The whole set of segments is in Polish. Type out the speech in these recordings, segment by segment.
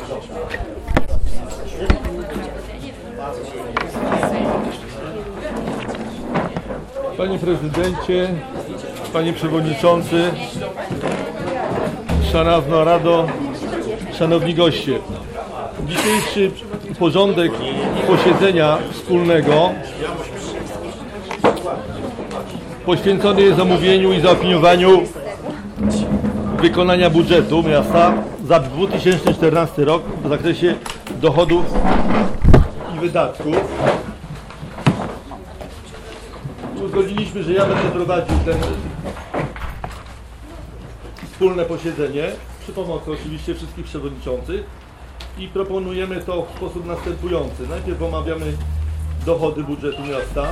Panie Prezydencie, Panie Przewodniczący, Szanowna Rado, Szanowni Goście. Dzisiejszy porządek posiedzenia wspólnego poświęcony jest omówieniu i zaopiniowaniu wykonania budżetu miasta za 2014 rok w zakresie dochodów i wydatków. Uzgodniliśmy, że ja będę prowadził wspólne posiedzenie przy pomocy oczywiście wszystkich przewodniczących i proponujemy to w sposób następujący. Najpierw omawiamy dochody budżetu miasta.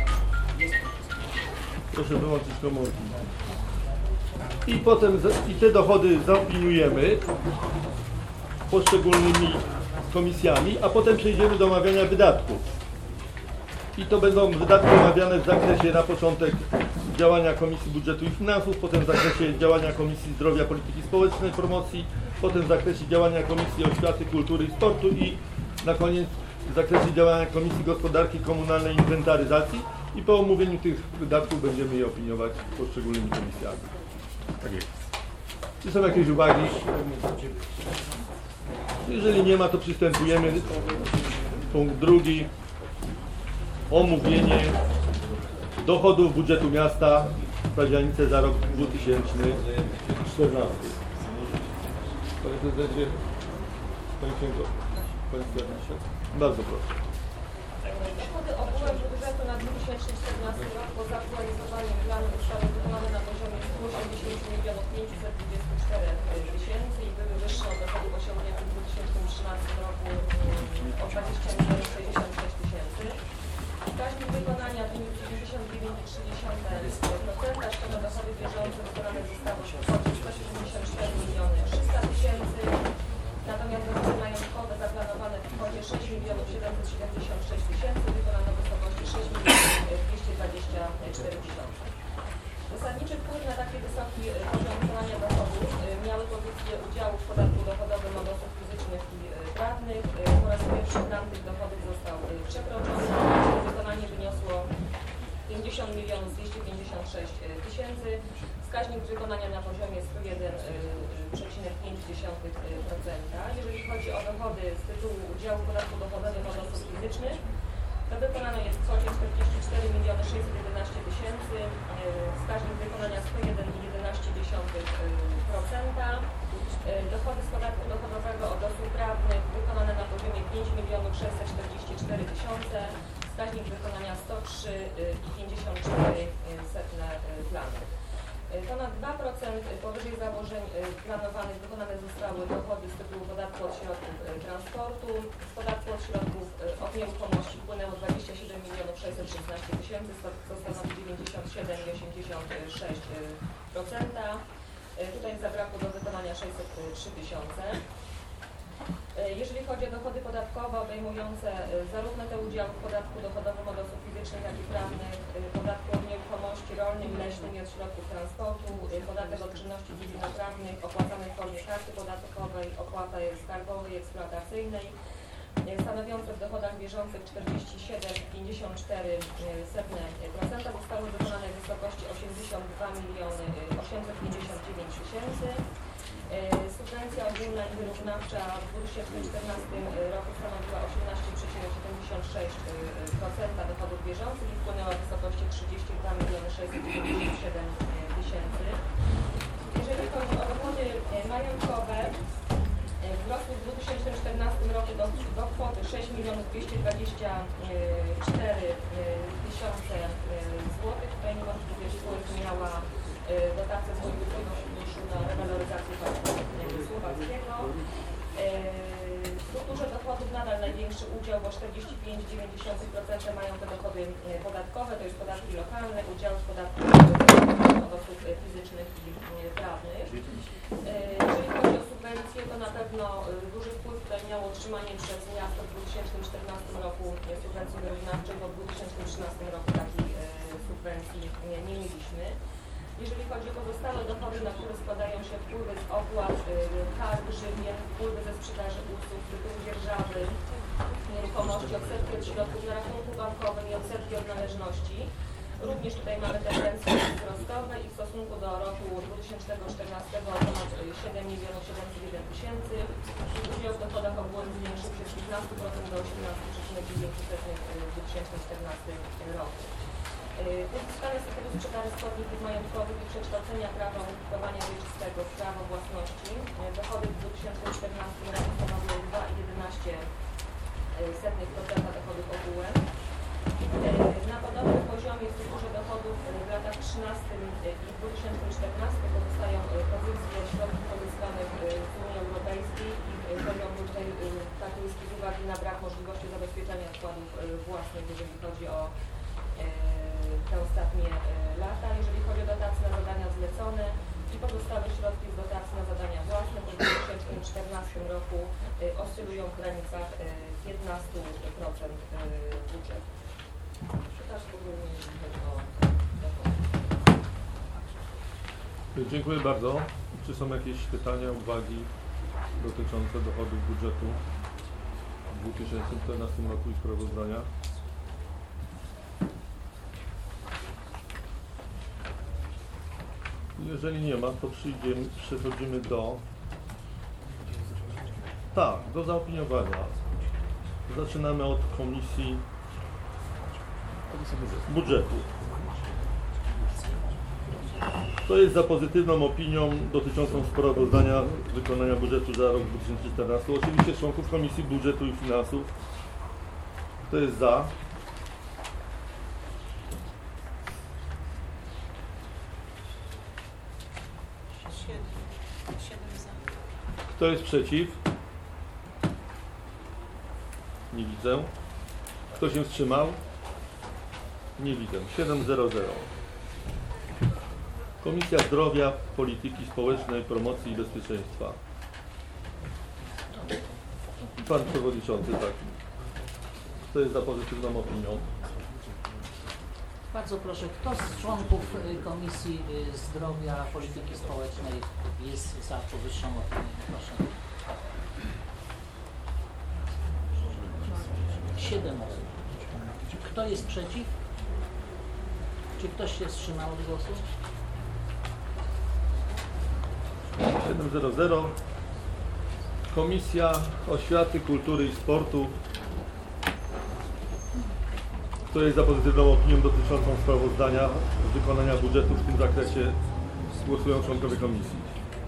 Proszę wyłączyć komórki. I potem te dochody zaopiniujemy poszczególnymi komisjami, a potem przejdziemy do omawiania wydatków. I to będą wydatki omawiane w zakresie na początek działania Komisji Budżetu i Finansów, potem w zakresie działania Komisji Zdrowia, Polityki Społecznej, Promocji, potem w zakresie działania Komisji Oświaty, Kultury i Sportu i na koniec w zakresie działania Komisji Gospodarki Komunalnej i Inwentaryzacji i po omówieniu tych wydatków będziemy je opiniować poszczególnymi komisjami. Tak jest. Czy są jakieś uwagi? Jeżeli nie ma, to przystępujemy. Punkt drugi. Omówienie dochodów budżetu miasta w październiku za rok 2014. Panie Prezydencie, Panie Księgo, Panie Skarbnicze, bardzo proszę. Dochody ogółem budżetu na 2014 rok po zaktualizowaniu planu ustawy wykonane na poziomie 180 524 tysięcy i były wyższe od dochodów osiągniętych w 2013 roku o 20 66 tysięcy. Wskaźnik wykonania wyniósł 99,3%, z czego dochody bieżące wykonane zostały w kwocie 174 300 000, natomiast dochody majątkowe zaplanowane w kwocie 6 776 000 wykonano w wysokości 6 224 000. Zasadniczy wpływ na taki wysoki poziom wykonania dochodów miały pozycje udziału w podatku dochodowym od osób fizycznych i prawnych. Po raz pierwszy plan tych dochodów został przekroczony. Wykonanie wyniosło 50 256 000. Wskaźnik wykonania na poziomie 101,5%. Jeżeli chodzi o dochody z tytułu udziału w podatku dochodowym od osób fizycznych, to wykonano jest w kwocie 44 611 000. Wskaźnik wykonania 101,11%. Dochody z podatku dochodowego od osób prawnych wykonane na poziomie 5 644 000. Wskaźnik wykonania 103,54 planu. Ponad 2% powyżej założeń planowanych wykonane zostały dochody z tytułu podatku od środków transportu. Z podatku od środków od nieruchomości wpłynęło 27 616 000, co stanowi 97,86%. Tutaj zabrakło do wykonania 603 000. Jeżeli chodzi o dochody podatkowe obejmujące zarówno te udziały w podatku dochodowym od osób fizycznych, jak i prawnych, podatku od nieruchomości rolnym, leśnym i od środków transportu, podatek od czynności cywilnoprawnych opłacanej w formie karty podatkowej, opłaty skarbowej i eksploatacyjnej, stanowiące w dochodach bieżących 47,54% zostały wykonane w wysokości 82 859 000. Subwencja ogólna i wyrównawcza w 2014 roku stanowiła 18,76% dochodów bieżących i wpłynęła w wysokości 32 697 000. Jeżeli chodzi o dochody majątkowe, wzrosły w 2014 roku do kwoty 6 224 000 złotych. Tutaj niewątpliwie spółka miała dotację z Wojewódzkiego Funduszu na rewaloryzację słowackiego. W strukturze dochodów nadal największy udział, bo 45,9% mają te dochody podatkowe, to jest podatki lokalne, udział w podatku od osób fizycznych i prawnych. Jeżeli chodzi o subwencje, to na pewno duży wpływ tutaj miało otrzymanie przez miasto w 2014 roku subwencji wyrównawczej, bo w 2013 roku takiej subwencji nie mieliśmy. Jeżeli chodzi o pozostałe dochody, na które składają się wpływy z opłat, kar, grzywien, wpływy ze sprzedaży usług z tytułu dzierżawy nieruchomości, odsetki od środków na rachunku bankowym i odsetki od należności. Również tutaj mamy tendencje wzrostowe i w stosunku do roku 2014 o ponad 7 701 000. Udział w dochodach ogólnych zwiększył się z 15% do 18,9% w 2014 roku. Uzyskane z tytułu sprzedaży składników majątkowych i przekształcenia prawa użytkowania wieczystego w prawo własności dochody w 2014 roku stanowiły 2,11% dochodów ogółem. Na podobnym poziomie w strukturze dochodów w latach 2013 i 2014 pozostają pozycje środków pozyskanych z Unii Europejskiej i powiedziałbym tutaj tak niski z uwagi na brak możliwości zabezpieczenia wkładów własnych, jeżeli chodzi o te ostatnie lata. Jeżeli chodzi o dotacje na zadania zlecone i pozostałe środki z dotacji na zadania własne, to w 2014 roku oscylują w granicach 15% budżetu. Dziękuję bardzo. Czy są jakieś pytania, uwagi dotyczące dochodów budżetu w 2014 roku i sprawozdania? Jeżeli nie ma, to przechodzimy do zaopiniowania. Zaczynamy od Komisji Budżetu. Kto jest za pozytywną opinią dotyczącą sprawozdania wykonania budżetu za rok 2014? Oczywiście członków Komisji Budżetu i Finansów. Kto jest za? Kto jest przeciw? Nie widzę. Kto się wstrzymał? Nie widzę. 7-0-0. Komisja Zdrowia, Polityki Społecznej, Promocji i Bezpieczeństwa. Pan Przewodniczący, tak. Kto jest za pozytywną opinią? Bardzo proszę, kto z członków Komisji Zdrowia, Polityki Społecznej jest za powyższą opinią? Proszę. 7 osób. Kto jest przeciw? Czy ktoś się wstrzymał od głosu? 7-0-0. Komisja Oświaty, Kultury i Sportu. Kto jest za pozytywną opinią dotyczącą sprawozdania z wykonania budżetu w tym zakresie? Głosują członkowie komisji.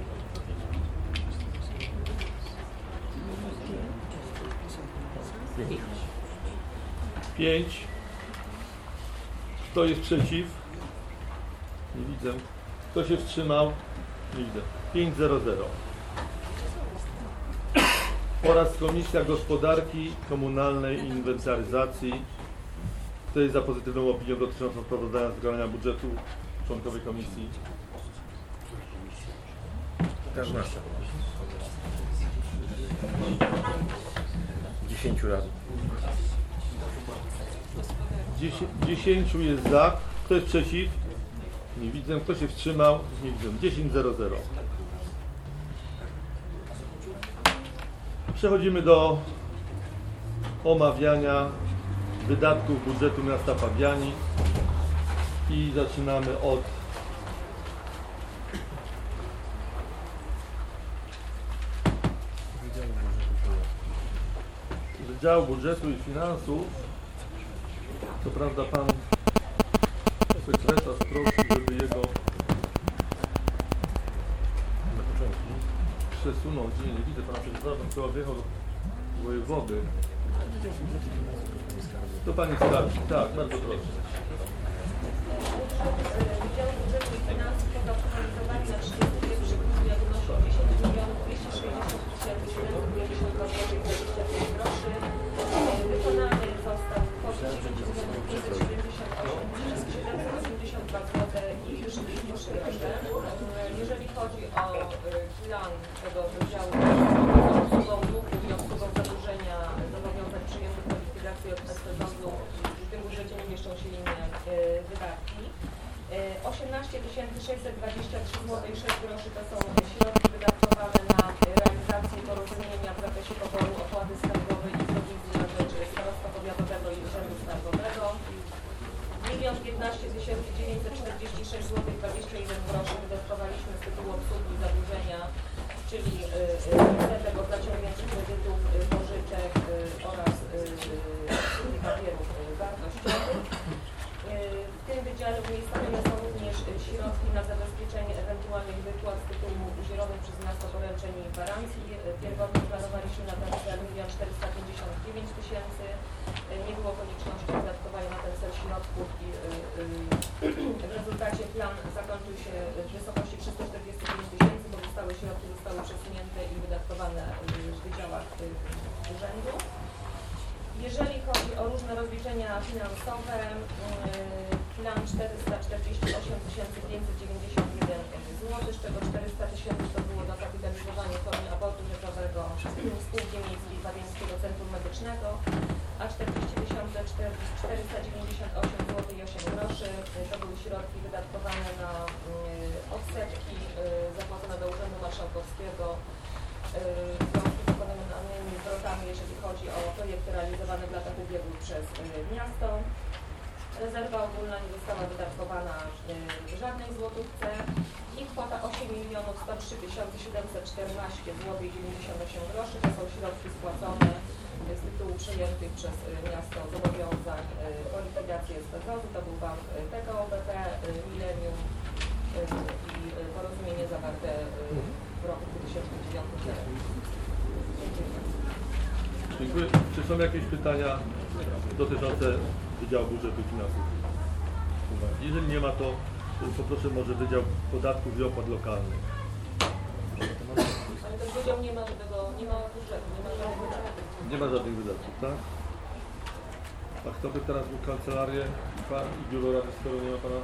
Pięć. Kto jest przeciw? Nie widzę. Kto się wstrzymał? Nie widzę. 5-0-0. Oraz Komisja Gospodarki Komunalnej i Inwentaryzacji. Kto jest za pozytywną opinią dotyczącą sprawozdania z wykonania budżetu? Członkowie komisji. Też nasza. 10 razy. 10 jest za. Kto jest przeciw? Nie widzę. Kto się wstrzymał? Nie widzę. 10-0-0. Przechodzimy do omawiania wydatków budżetu miasta Pabianic i zaczynamy od Wydziału Budżetu i Finansów. Co prawda pan sekretarz prosił, żeby jego przesunąć. Nie widzę pana sekretarza, pan chyba wjechał do wojewody. To pani skarży. Tak, bardzo proszę. Wydział Budżetu i Finansów pod optymalizowanie na 31 grudnia wynosi 10 260 752 zł 25 groszy. Wykonany został w kwocie 9 578 782 zł i 33 grosze. Jeżeli chodzi o plan tego wydziału obsługą długu i obsługą zadłużenia zobowiązań przyjętych do likwidacji od zarządu, w tym budżecie nie mieszczą się inne wydatki. 18 623 zł i 6 groszy ubezpieczeń i gwarancji. Pierwotnie planowaliśmy na ten cel 1 459 000. Nie było konieczności wydatkowania na ten cel środków i w rezultacie plan zakończył się w wysokości 345 000, bo środki zostały przesunięte i wydatkowane w wydziałach urzędu. Jeżeli chodzi o różne rozliczenia finansowe, plan 448 591 zł, z czego 400 000 to było dokapitalizowanie w formie abortu rzeczowego Spółki Miejskiej Babiańskiego Centrum Medycznego, a 40 498 zł i 8 groszy to były środki wydatkowane na odsetki zapłacone do Urzędu Marszałkowskiego w związku z wykonanymi zwrotami, jeżeli chodzi o projekty realizowane w latach ubiegłych przez miasto. Rezerwa ogólna nie została wydatkowana w żadnej złotówce i kwota 8 103 714 zł i 98 groszy to są środki spłacone z tytułu przejętych przez miasto zobowiązań o likwidację SPZ-u. To był bank PKO BP, Millennium i porozumienie zawarte w roku 2009. Dziękuję. Czy są jakieś pytania dotyczące Wydziału Budżetu i Finansów? Jeżeli nie ma, to poproszę może Wydział Podatków i Opłat Lokalnych. Ale ten wydział nie ma budżetu, nie ma żadnych wydatków. Nie ma żadnych wydatków, tak? A kto by teraz był kancelarię i biuro rady, skoro nie ma pana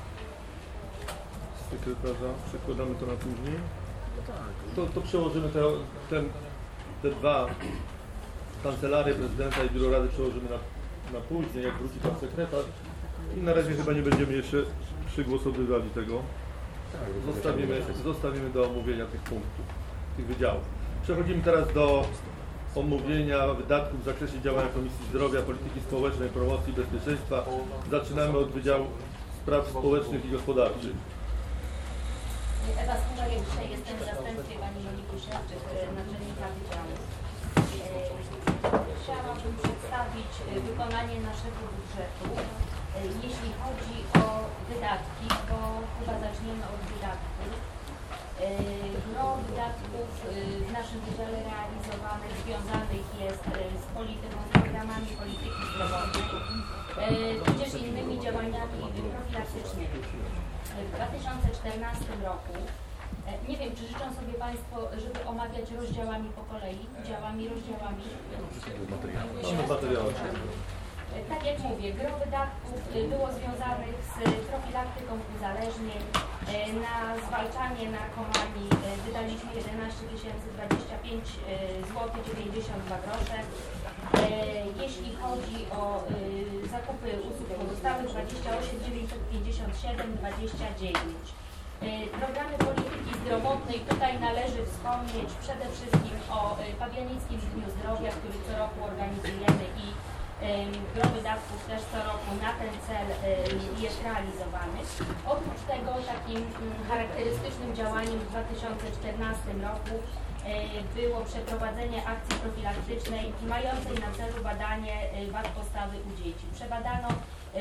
sekretarza? Przekładamy to na później? To przełożymy te dwa kancelarię prezydenta i biuro rady przełożymy na później, jak wróci pan sekretarz. I na razie chyba nie będziemy jeszcze przygłosowywali tego. Zostawimy do omówienia tych punktów, tych wydziałów. Przechodzimy teraz do omówienia wydatków w zakresie działania Komisji Zdrowia, Polityki Społecznej, Promocji i Bezpieczeństwa. Zaczynamy od Wydziału Spraw Społecznych i Gospodarczych. Ewa Skórzak, dzisiaj jestem w zastępstwie pani Moniki Szewczyk, naczelnika Wydziału. Chciałabym przedstawić wykonanie naszego budżetu. Jeśli chodzi o wydatki, to chyba zaczniemy od wydatków. Gro wydatków w naszym wydziale realizowanych, związanych jest z polityką, z programami polityki zdrowotnej, tudzież innymi działaniami profilaktycznymi. W 2014 roku, nie wiem, czy życzą sobie Państwo, żeby omawiać rozdziałami po kolei, rozdziałami. Tak jak mówię, gro wydatków było związanych z profilaktyką uzależnień. Na zwalczanie narkomanii wydaliśmy 11 025 zł 92 grosze. Jeśli chodzi o zakupy usług pozostałych, 28 957 29. Programy polityki zdrowotnej, tutaj należy wspomnieć przede wszystkim o Pabianickim Dniu Zdrowia, który co roku organizujemy i gro wydatków też co roku na ten cel jest realizowany. Oprócz tego takim charakterystycznym działaniem w 2014 roku było przeprowadzenie akcji profilaktycznej mającej na celu badanie wad postawy u dzieci. Przebadano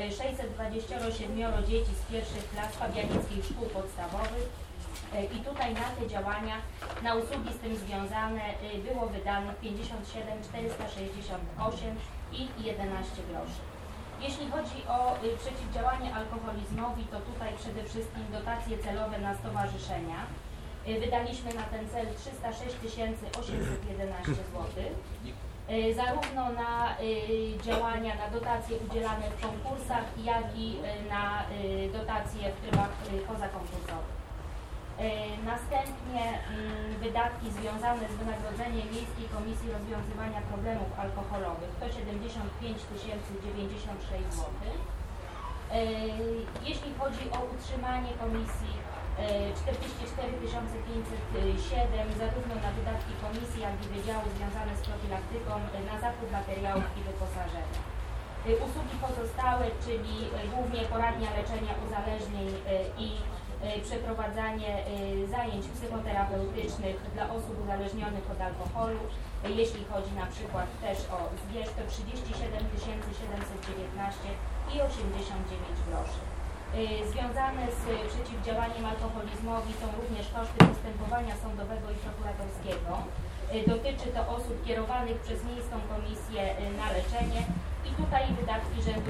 627 dzieci z pierwszych klas pabianickich szkół podstawowych i tutaj na te działania, na usługi z tym związane było wydane 57 468 i 11 groszy. Jeśli chodzi o przeciwdziałanie alkoholizmowi, to tutaj przede wszystkim dotacje celowe na stowarzyszenia. Wydaliśmy na ten cel 306 811 zł. Zarówno na działania, na dotacje udzielane w konkursach, jak i na dotacje w trybach pozakonkursowych. Następnie wydatki związane z wynagrodzeniem Miejskiej Komisji Rozwiązywania Problemów Alkoholowych to 75 096 zł. Jeśli chodzi o utrzymanie komisji, 44 507 zarówno na wydatki komisji, jak i wydziału związane z profilaktyką, na zakup materiałów i wyposażenia. Usługi pozostałe, czyli głównie poradnia leczenia uzależnień i przeprowadzanie zajęć psychoterapeutycznych dla osób uzależnionych od alkoholu. Jeśli chodzi na przykład też o zwierz, to 37 719 i 89 groszy. Związane z przeciwdziałaniem alkoholizmowi są również koszty postępowania sądowego i prokuratorskiego. Dotyczy to osób kierowanych przez Miejską Komisję na leczenie i tutaj wydatki rzędu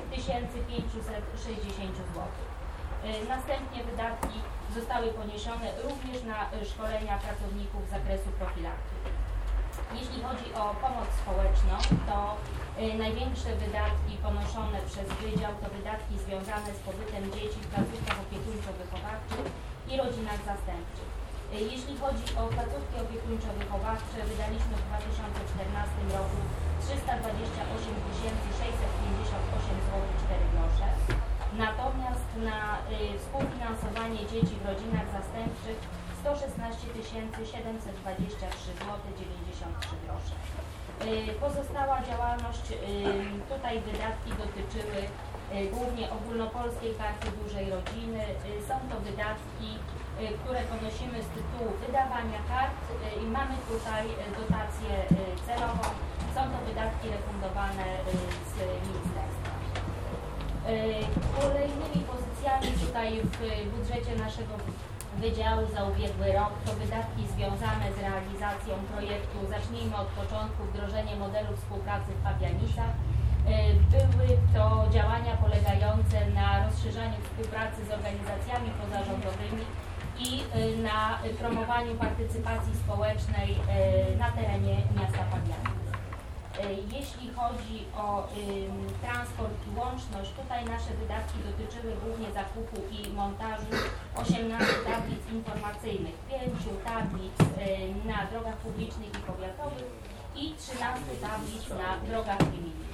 3560 zł. Następnie wydatki zostały poniesione również na szkolenia pracowników z zakresu profilaktyki. Jeśli chodzi o pomoc społeczną, to największe wydatki ponoszone przez Wydział to wydatki związane z pobytem dzieci w placówkach opiekuńczo-wychowawczych i rodzinach zastępczych. Jeśli chodzi o placówki opiekuńczo-wychowawcze, wydaliśmy w 2014 roku 328 658 zł 4 grosze. Natomiast na współfinansowanie dzieci w rodzinach zastępczych 116 723 zł 93 grosze. Pozostała działalność, tutaj wydatki dotyczyły głównie ogólnopolskiej karty dużej rodziny. Są to wydatki, które ponosimy z tytułu wydawania kart i mamy tutaj dotację celową. Są to wydatki refundowane z ministerstwa. Kolejnymi pozycjami tutaj w budżecie naszego Wydziału za ubiegły rok to wydatki związane z realizacją projektu Zacznijmy od początku, wdrożenie modelu współpracy w Pabianicach. Były to działania polegające na rozszerzaniu współpracy z organizacjami pozarządowymi i na promowaniu partycypacji społecznej na terenie miasta Pabianic. Jeśli chodzi o transport i łączność, tutaj nasze wydatki dotyczyły głównie zakupu i montażu 18 tablic informacyjnych, 5 tablic na drogach publicznych i powiatowych i 13 tablic na drogach gminnych.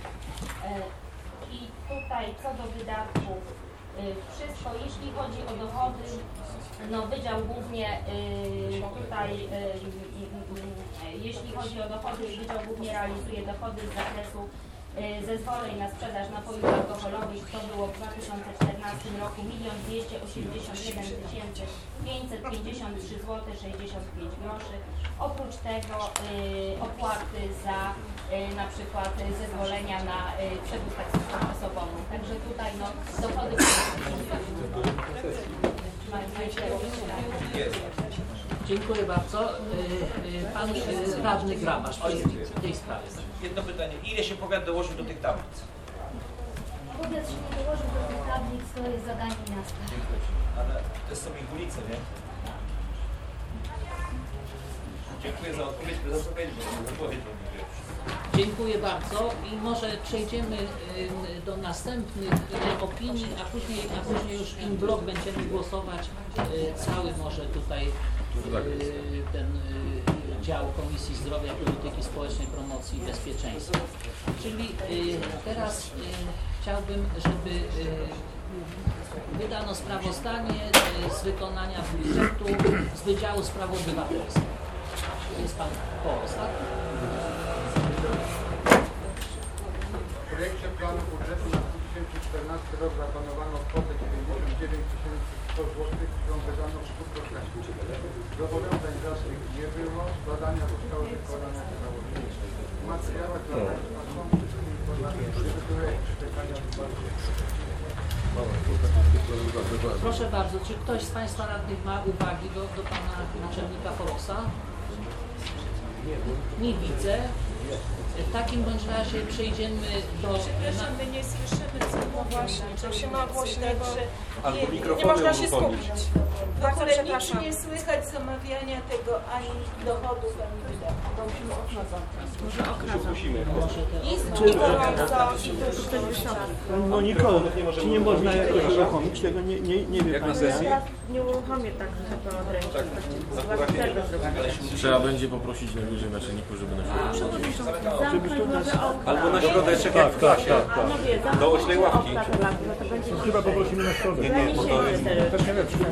I tutaj co do wydatków, wszystko, jeśli chodzi o dochody, no Wydział głównie tutaj, jeśli chodzi o dochody, Wydział głównie realizuje dochody z zakresu zezwoleń na sprzedaż napojów alkoholowych. To było w 2014 roku 1 281 553 zł 65 groszy. Oprócz tego opłaty za na przykład zezwolenia na przewóz taksówką osobową. Także tutaj no, dochody Dziękuję bardzo. Pan radny Grabarz w tej sprawie. Jedno pytanie. Ile się powiat dołożył do tych tablic? Powiat się nie dołożył do tych tablic, to jest zadanie miasta. Ale to są ich ulice, nie? Dziękuję za odpowiedź, bez odpowiedzi, bo odpowiedź Dziękuję bardzo i może przejdziemy do następnych opinii, a później już in blok będziemy głosować cały może tutaj ten dział Komisji Zdrowia, Polityki Społecznej, Promocji i Bezpieczeństwa. Czyli teraz chciałbym, żeby wydano sprawozdanie z wykonania budżetu z Wydziału Spraw Obywatelskich. Jest Pan Polos, tak? W projekcie planu budżetu na 2014 rok zaplanowano kwotę 99 100 zł, którą wydano w 100%. Zobowiązań żadnych nie było, badania zostały wykonane w całości. W materiałach dla Państwa są wszystkie informacje, które pytania Proszę bardzo, czy ktoś z Państwa radnych ma uwagi do Pana Naczelnika Polosa? Nie widzę. W takim bądź razie przejdziemy do... Przepraszam, my nie słyszymy, co właśnie, to się ma głośnego, Albo nie mikrofony można się uruchomić. skupić. W Bardzo ogóle nic przepraszam. nie słychać zamawiania tego ani dochodów, ani wydatków. Może te... Jest i gorąco, i duszno. Moniko, czy nie można jakoś uruchomić tego? Nie wiem. Jak na sesji? Nie uruchomię tak, żeby od ręki. Trzeba będzie poprosić najwyżej naczelników, żeby na Albo na środeczek jak w klasie. Do oślej ławki. Chyba poprosimy na środek. Nie, bo to jest też nie lepsze.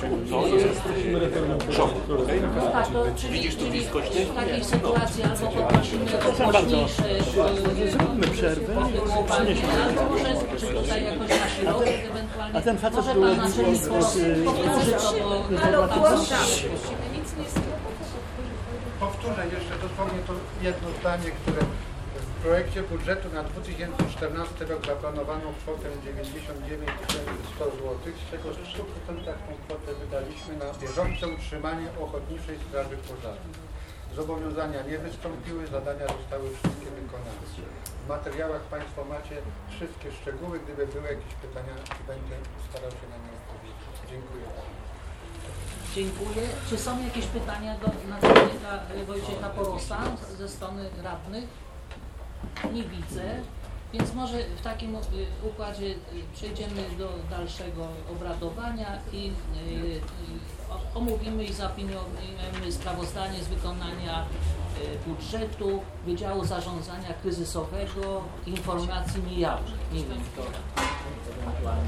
Tak, to czyli w takiej sytuacji albo poprosimy o głośniejsze Zróbmy przerwę. albo może czy tutaj jakoś na środek ewentualnie. A ten facet może był Pan Naczelnik powtórzy to, bo... Ale głośno. Nic nie słychać. Powtórzę jeszcze dosłownie to jedno zdanie, które projekcie budżetu na 2014 rok zaplanowano kwotę 99 100 zł, z czego w 100% tą kwotę wydaliśmy na bieżące utrzymanie Ochotniczej Straży Pożarnej. Zobowiązania nie wystąpiły, zadania zostały wszystkie wykonane. W materiałach Państwo macie wszystkie szczegóły. Gdyby były jakieś pytania, będę starał się na nie odpowiedzieć. Dziękuję bardzo. Dziękuję. Czy są jakieś pytania do naczelnika Wojciecha Porosa ze strony radnych? Nie widzę, więc może w takim układzie przejdziemy do dalszego obradowania i omówimy i zaopiniujemy sprawozdanie z wykonania budżetu Wydziału Zarządzania Kryzysowego Informacji Niejawnych. Nie wiem, kto ewentualnie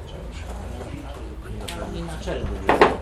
pani naczelny.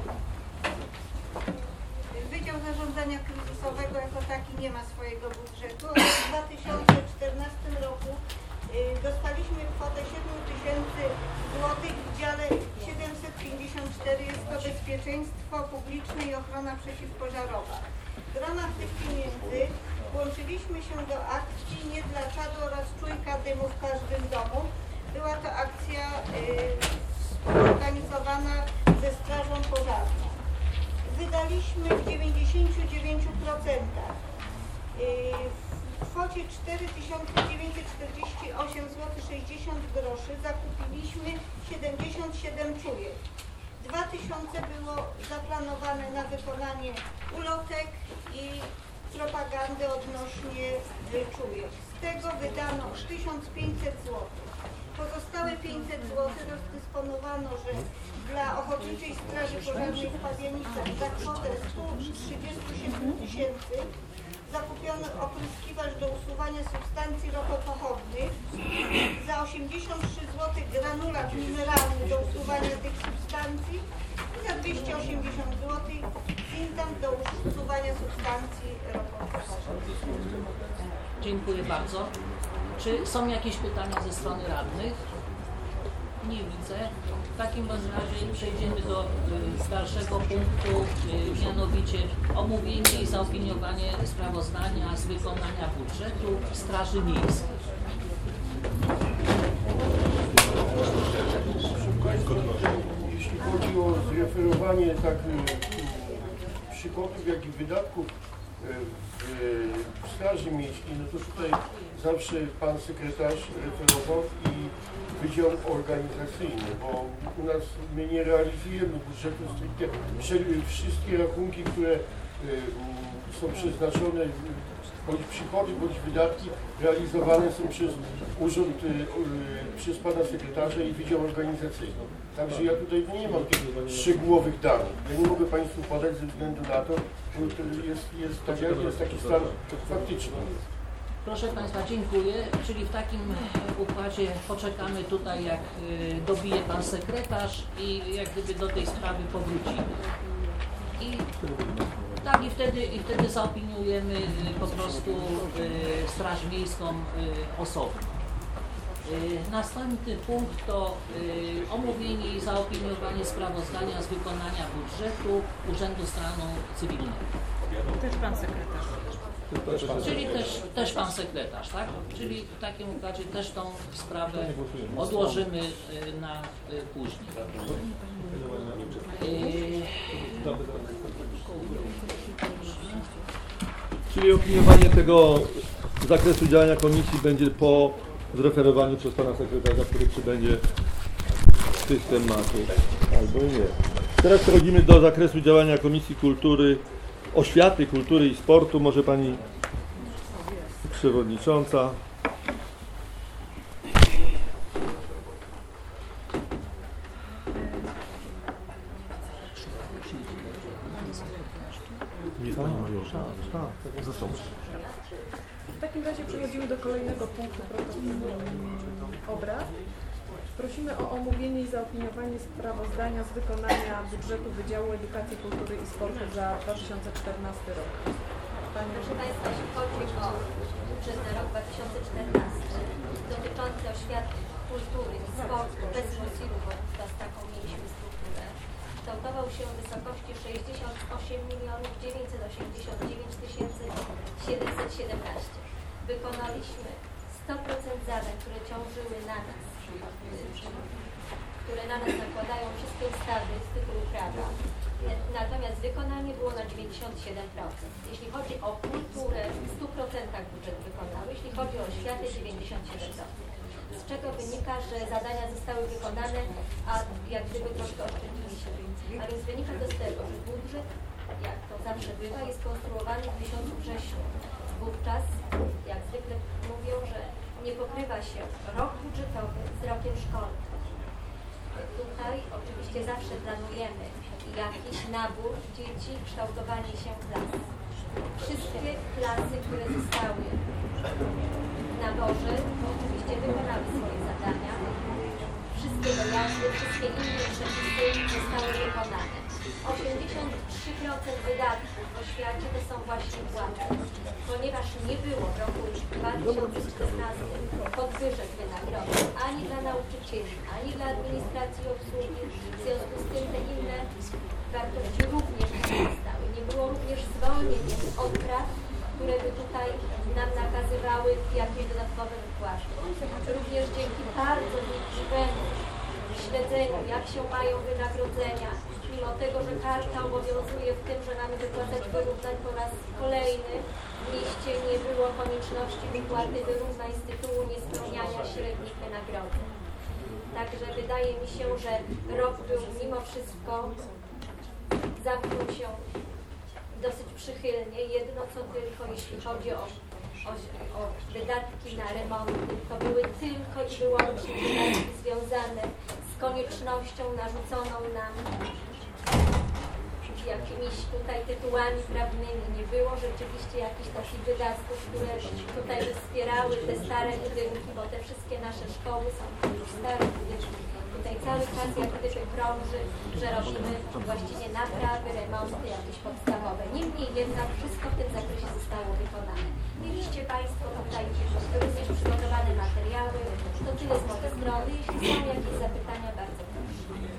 Wydział Zarządzania Kryzysowego jako taki nie ma swojego budżetu, ale w 2014 roku dostaliśmy kwotę 7 000 złotych w dziale 754, jest to bezpieczeństwo publiczne i ochrona przeciwpożarowa. W ramach tych pieniędzy włączyliśmy się do akcji Nie dla czadu oraz Czujka dymu w każdym domu. Była to akcja współorganizowana ze Strażą Pożarną. Wydaliśmy w 99%. W kwocie 4948 zł 60 groszy zakupiliśmy 77 czujek. 2000 było zaplanowane na wykonanie ulotek i propagandy odnośnie czujek. Z tego wydano 1500 zł. Pozostałe 500 zł rozdysponowano, że dla Ochotniczej Straży Pożarnej w Pabianicach za kwotę 137 000 zakupiono opryskiwacz do usuwania substancji ropopochodnych, za 83 zł granulat mineralny do usuwania tych substancji i za 280 zł zintant do usuwania substancji ropopochodnych. Dziękuję bardzo. Czy są jakieś pytania ze strony radnych? Nie widzę. W takim bądź razie przejdziemy do dalszego punktu, mianowicie omówienie i zaopiniowanie sprawozdania z wykonania budżetu Straży Miejskiej. Jeśli chodzi o zreferowanie tak przychodów, jak i wydatków w Straży Miejskiej, no to tutaj zawsze pan sekretarz referował i Wydział Organizacyjny, bo u nas my nie realizujemy budżetu stricte. Wszystkie rachunki, które są przeznaczone, bądź przychody, bądź wydatki realizowane są przez urząd, przez pana sekretarza i Wydział Organizacyjny. Także ja tutaj nie mam tych szczegółowych danych. Ja nie mogę Państwu podać ze względu na to, bo to jest taki stan faktyczny. Proszę Państwa, dziękuję. Czyli w takim układzie poczekamy tutaj, jak dobije Pan sekretarz i jak gdyby do tej sprawy powrócimy. I tak, i wtedy zaopiniujemy po prostu Straż Miejską osobno. Następny punkt to omówienie i zaopiniowanie sprawozdania z wykonania budżetu Urzędu Stanu Cywilnego. Też pan sekretarz. Czyli też pan sekretarz, tak? Czyli w takim układzie też tą sprawę odłożymy na później. Czyli opiniowanie tego zakresu działania komisji będzie po zreferowaniu przez pana sekretarza, który przybędzie system mapy, albo nie. Teraz przechodzimy do zakresu działania Komisji Kultury, Oświaty, Kultury i Sportu. Może pani przewodnicząca. W takim razie przechodzimy do kolejnego punktu protokołu obrad. Prosimy o omówienie i zaopiniowanie sprawozdania z wykonania budżetu Wydziału Edukacji, Kultury i Sportu za 2014 rok. Proszę Państwa, jeśli chodzi o budżet na rok 2014 dotyczący oświaty, kultury i sportu bez WOSIR-u, bo teraz taką mieliśmy strukturę, kształtował się w wysokości 68 989 717. wykonaliśmy 100% zadań, które ciążyły na nas, które na nas nakładają wszystkie ustawy z tytułu prawa. Natomiast wykonanie było na 97%. Jeśli chodzi o kulturę, w 100% budżet wykonał. Jeśli chodzi o oświatę, 97%. Z czego wynika, że zadania zostały wykonane, a jak gdyby troszkę oszczędziliśmy. A więc wynika to z tego, że budżet, jak to zawsze bywa, jest konstruowany w miesiącu wrześniu. Wówczas, jak zwykle mówią, że nie pokrywa się rok budżetowy z rokiem szkolnym. Tutaj oczywiście zawsze planujemy jakiś nabór dzieci, kształtowanie się klas. Wszystkie klasy, które zostały w naborze, oczywiście wykonały swoje zadania. Wszystkie dojazdy, wszystkie inne przepisy zostały wykonane. 83% wydatków w oświacie to są właśnie płace, ponieważ nie było w roku 2014 podwyżek wynagrodzeń ani dla nauczycieli, ani dla administracji i obsługi. W związku z tym te inne wartości również nie zostały. Nie było również zwolnień od praw, które by tutaj nam nakazywały jakieś dodatkowe wypłaty. Również dzięki bardzo wnikliwemu śledzeniu, jak się mają wynagrodzenia, mimo tego, że karta obowiązuje w tym, że mamy wypłacać wyrównań po raz kolejny, w mieście nie było konieczności wypłaty wyrównań z tytułu niespełniania średnich wynagrodzeń. Także wydaje mi się, że rok był mimo wszystko, zamknął się dosyć przychylnie. Jedno co tylko, jeśli chodzi o wydatki na remonty, to były tylko i wyłącznie wydatki związane z koniecznością narzuconą nam jakimiś tutaj tytułami prawnymi. Nie było rzeczywiście jakichś takich wydatków, które tutaj by wspierały te stare budynki, bo te wszystkie nasze szkoły są już stare budynki. Tutaj cały czas jak gdyby krąży, że robimy właściwie naprawy, remonty jakieś podstawowe. Niemniej jednak wszystko w tym zakresie zostało wykonane. Mieliście Państwo tutaj również przygotowane materiały. To tyle z mojej strony. Jeśli są jakieś zapytania, bardzo proszę.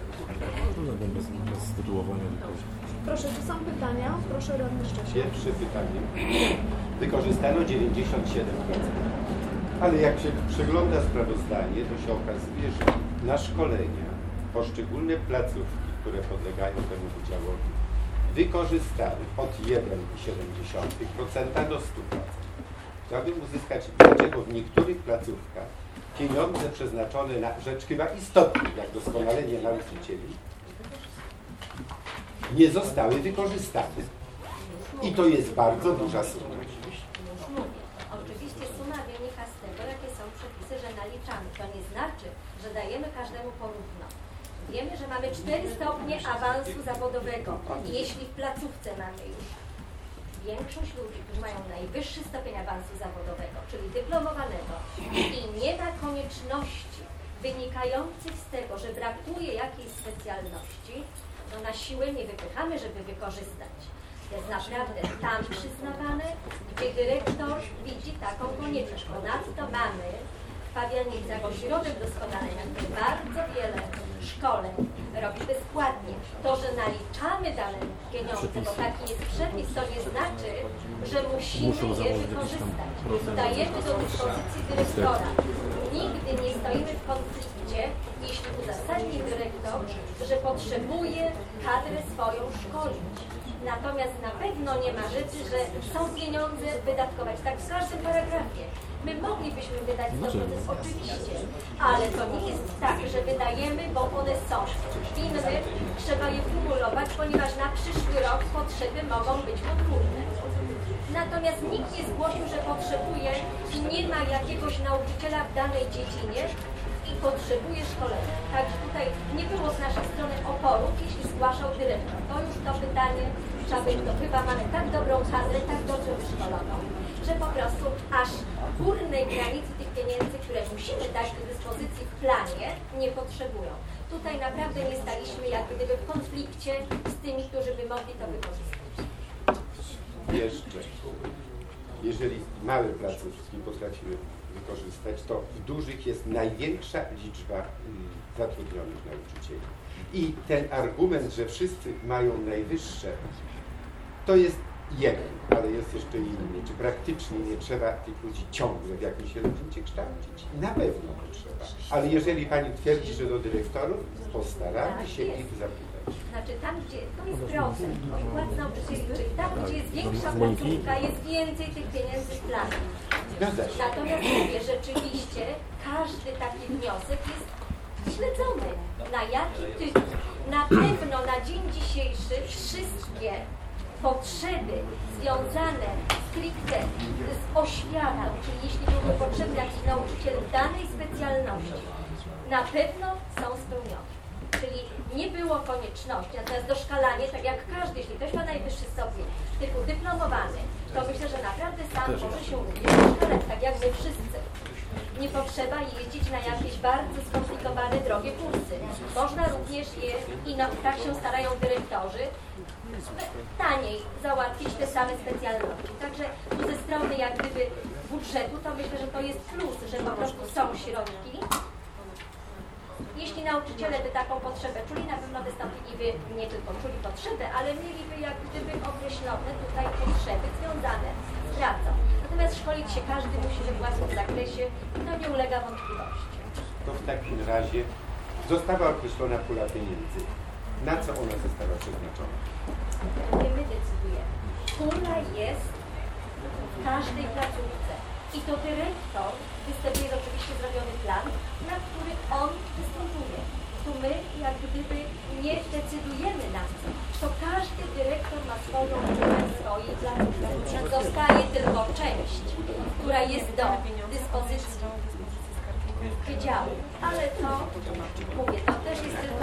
Bez tytułowania. Proszę, czy są pytania? Proszę, radny Szczeciń. Pierwsze pytanie. Wykorzystano 97%. Ale jak się przegląda sprawozdanie, to się okazuje, że na szkolenia poszczególne placówki, które podlegają temu wydziałowi, wykorzystały od 1,7% do 100%. Chciałbym uzyskać, dlaczego w niektórych placówkach pieniądze przeznaczone na rzecz chyba istotną, jak doskonalenie nauczycieli, nie zostały wykorzystane. I to jest bardzo duża suma. Oczywiście suma wynika z tego, jakie są przepisy, że naliczamy. To nie znaczy, że dajemy każdemu porówno. Wiemy, że mamy 4 stopnie awansu zawodowego. I jeśli w placówce mamy już większość ludzi, którzy mają najwyższy stopień awansu zawodowego, czyli dyplomowanego, i nie ma konieczności wynikających z tego, że brakuje jakiejś specjalności, to na siłę nie wypychamy, żeby wykorzystać. Jest naprawdę tam przyznawane, gdzie dyrektor widzi taką konieczność. Ponadto mamy w Pawianicach ośrodek doskonalenia, który bardzo wiele szkoleń robi bezpłatnie. To, że naliczamy dane pieniądze, bo taki jest przepis, to nie znaczy, że musimy je wykorzystać. Dajemy do dyspozycji dyrektora. Nigdy nie stoimy w konflikcie, jeśli uzasadni dyrektor, że potrzebuje kadrę swoją szkolić. Natomiast na pewno nie ma rzeczy, że są pieniądze wydatkować. Tak w każdym paragrafie. My moglibyśmy wydać 100%, oczywiście, ale to nie jest tak, że wydajemy, bo one są. Inne trzeba je kumulować, ponieważ na przyszły rok potrzeby mogą być podwójne. Natomiast nikt nie zgłosił, że potrzebuje i nie ma jakiegoś nauczyciela w danej dziedzinie i potrzebuje szkolenia. Także tutaj nie było z naszej strony oporów, jeśli zgłaszał dyrektor. To już to pytanie trzeba by, to chyba mamy tak dobrą kadrę, tak dobrze wyszkoloną, że po prostu aż górnej granicy tych pieniędzy, które musimy dać do dyspozycji w planie, nie potrzebują. Tutaj naprawdę nie staliśmy jak gdyby w konflikcie z tymi, którzy by mogli to wykorzystać. Jeszcze, jeżeli małe placówki potrafiły wykorzystać, to w dużych jest największa liczba zatrudnionych nauczycieli. I ten argument, że wszyscy mają najwyższe, to jest jeden, ale jest jeszcze inny. Czy praktycznie nie trzeba tych ludzi ciągle w jakimś elemencie kształcić? Na pewno to trzeba. Ale jeżeli pani twierdzi, że do dyrektorów, postaramy się ich zapytać. Znaczy tam, gdzie to jest procent od płac nauczycieli, czyli tam, gdzie jest większa placówka, jest więcej tych pieniędzy w planie. Natomiast mówię, rzeczywiście każdy taki wniosek jest śledzony. Na jaki tytuł? Na pewno na dzień dzisiejszy wszystkie potrzeby związane stricte z oświatą, czyli jeśli były potrzeby jakichś nauczycieli w danej specjalności, na pewno są spełnione. Czyli nie było konieczności, natomiast doszkalanie, tak jak każdy, jeśli ktoś ma najwyższy stopień typu dyplomowany, to myślę, że naprawdę sam może się umieć doszkalać, tak jak my wszyscy. Nie potrzeba jeździć na jakieś bardzo skomplikowane, drogie kursy. Można również je, i tak się starają dyrektorzy, taniej załatwić te same specjalności. Także tu ze strony jak gdyby budżetu, to myślę, że to jest plus, że po prostu są środki. Jeśli nauczyciele by taką potrzebę czuli, na pewno wystąpili by nie tylko czuli potrzebę, ale mieliby jak gdyby określone tutaj potrzeby związane z pracą. Natomiast szkolić się każdy musi we własnym zakresie i to nie ulega wątpliwości. To w takim razie została określona pula pieniędzy. Na co ona została przeznaczona? Nie my decydujemy. Pula jest w każdej placówce. I to dyrektor występuje oczywiście zrobiony plan, na który on występuje. Tu my jak gdyby nie decydujemy na co. To każdy dyrektor ma swoją pulę w swojej placówce. Zostaje tylko część, która jest do dyspozycji wydziału. Ale to, mówię, to też jest tylko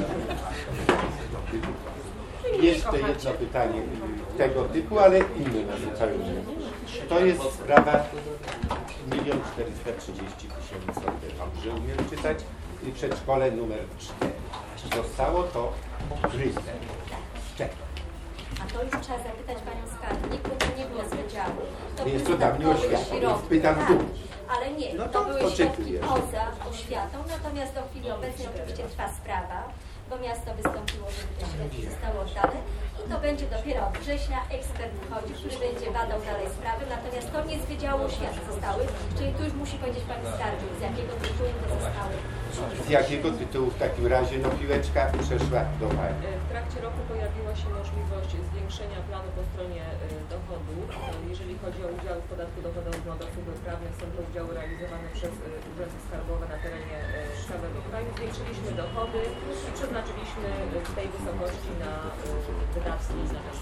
Jeszcze jedno pytanie tego typu, ale inne na zupełnie. To jest sprawa 1 430 000 dobrze umiem czytać, i przedszkole numer 4. Zostało to pokryte. Z czego? A to już trzeba zapytać panią skarbnik, bo to nie było z wydziału. To jest były to dla mnie dodatkowe oświata, więc środki. pytam Tak, tu. ale nie, No to to były środki oczekuję. poza oświatą, natomiast do chwili obecnej oczywiście trwa sprawa, bo miasto wystąpiło, żeby te środki zostały oddane i to będzie dopiero od września. Ekspert wchodzi, który będzie badał dalej sprawy, natomiast to nie z Wydziału Oświaty zostały, czyli tu już musi powiedzieć pani skarbnik, z jakiego tytułu to zostały. Z jakiego tytułu w takim razie piłeczka przeszła do pani? W trakcie roku pojawiła się możliwość zwiększenia planu po stronie dochodu. Jeżeli chodzi o udziały w podatku dochodowym od osób prawnych, są to udziały realizowane przez urzędy skarbowe na terenie całego kraju. Zwiększyliśmy dochody i przeznaczyliśmy w tej wysokości na wydatki.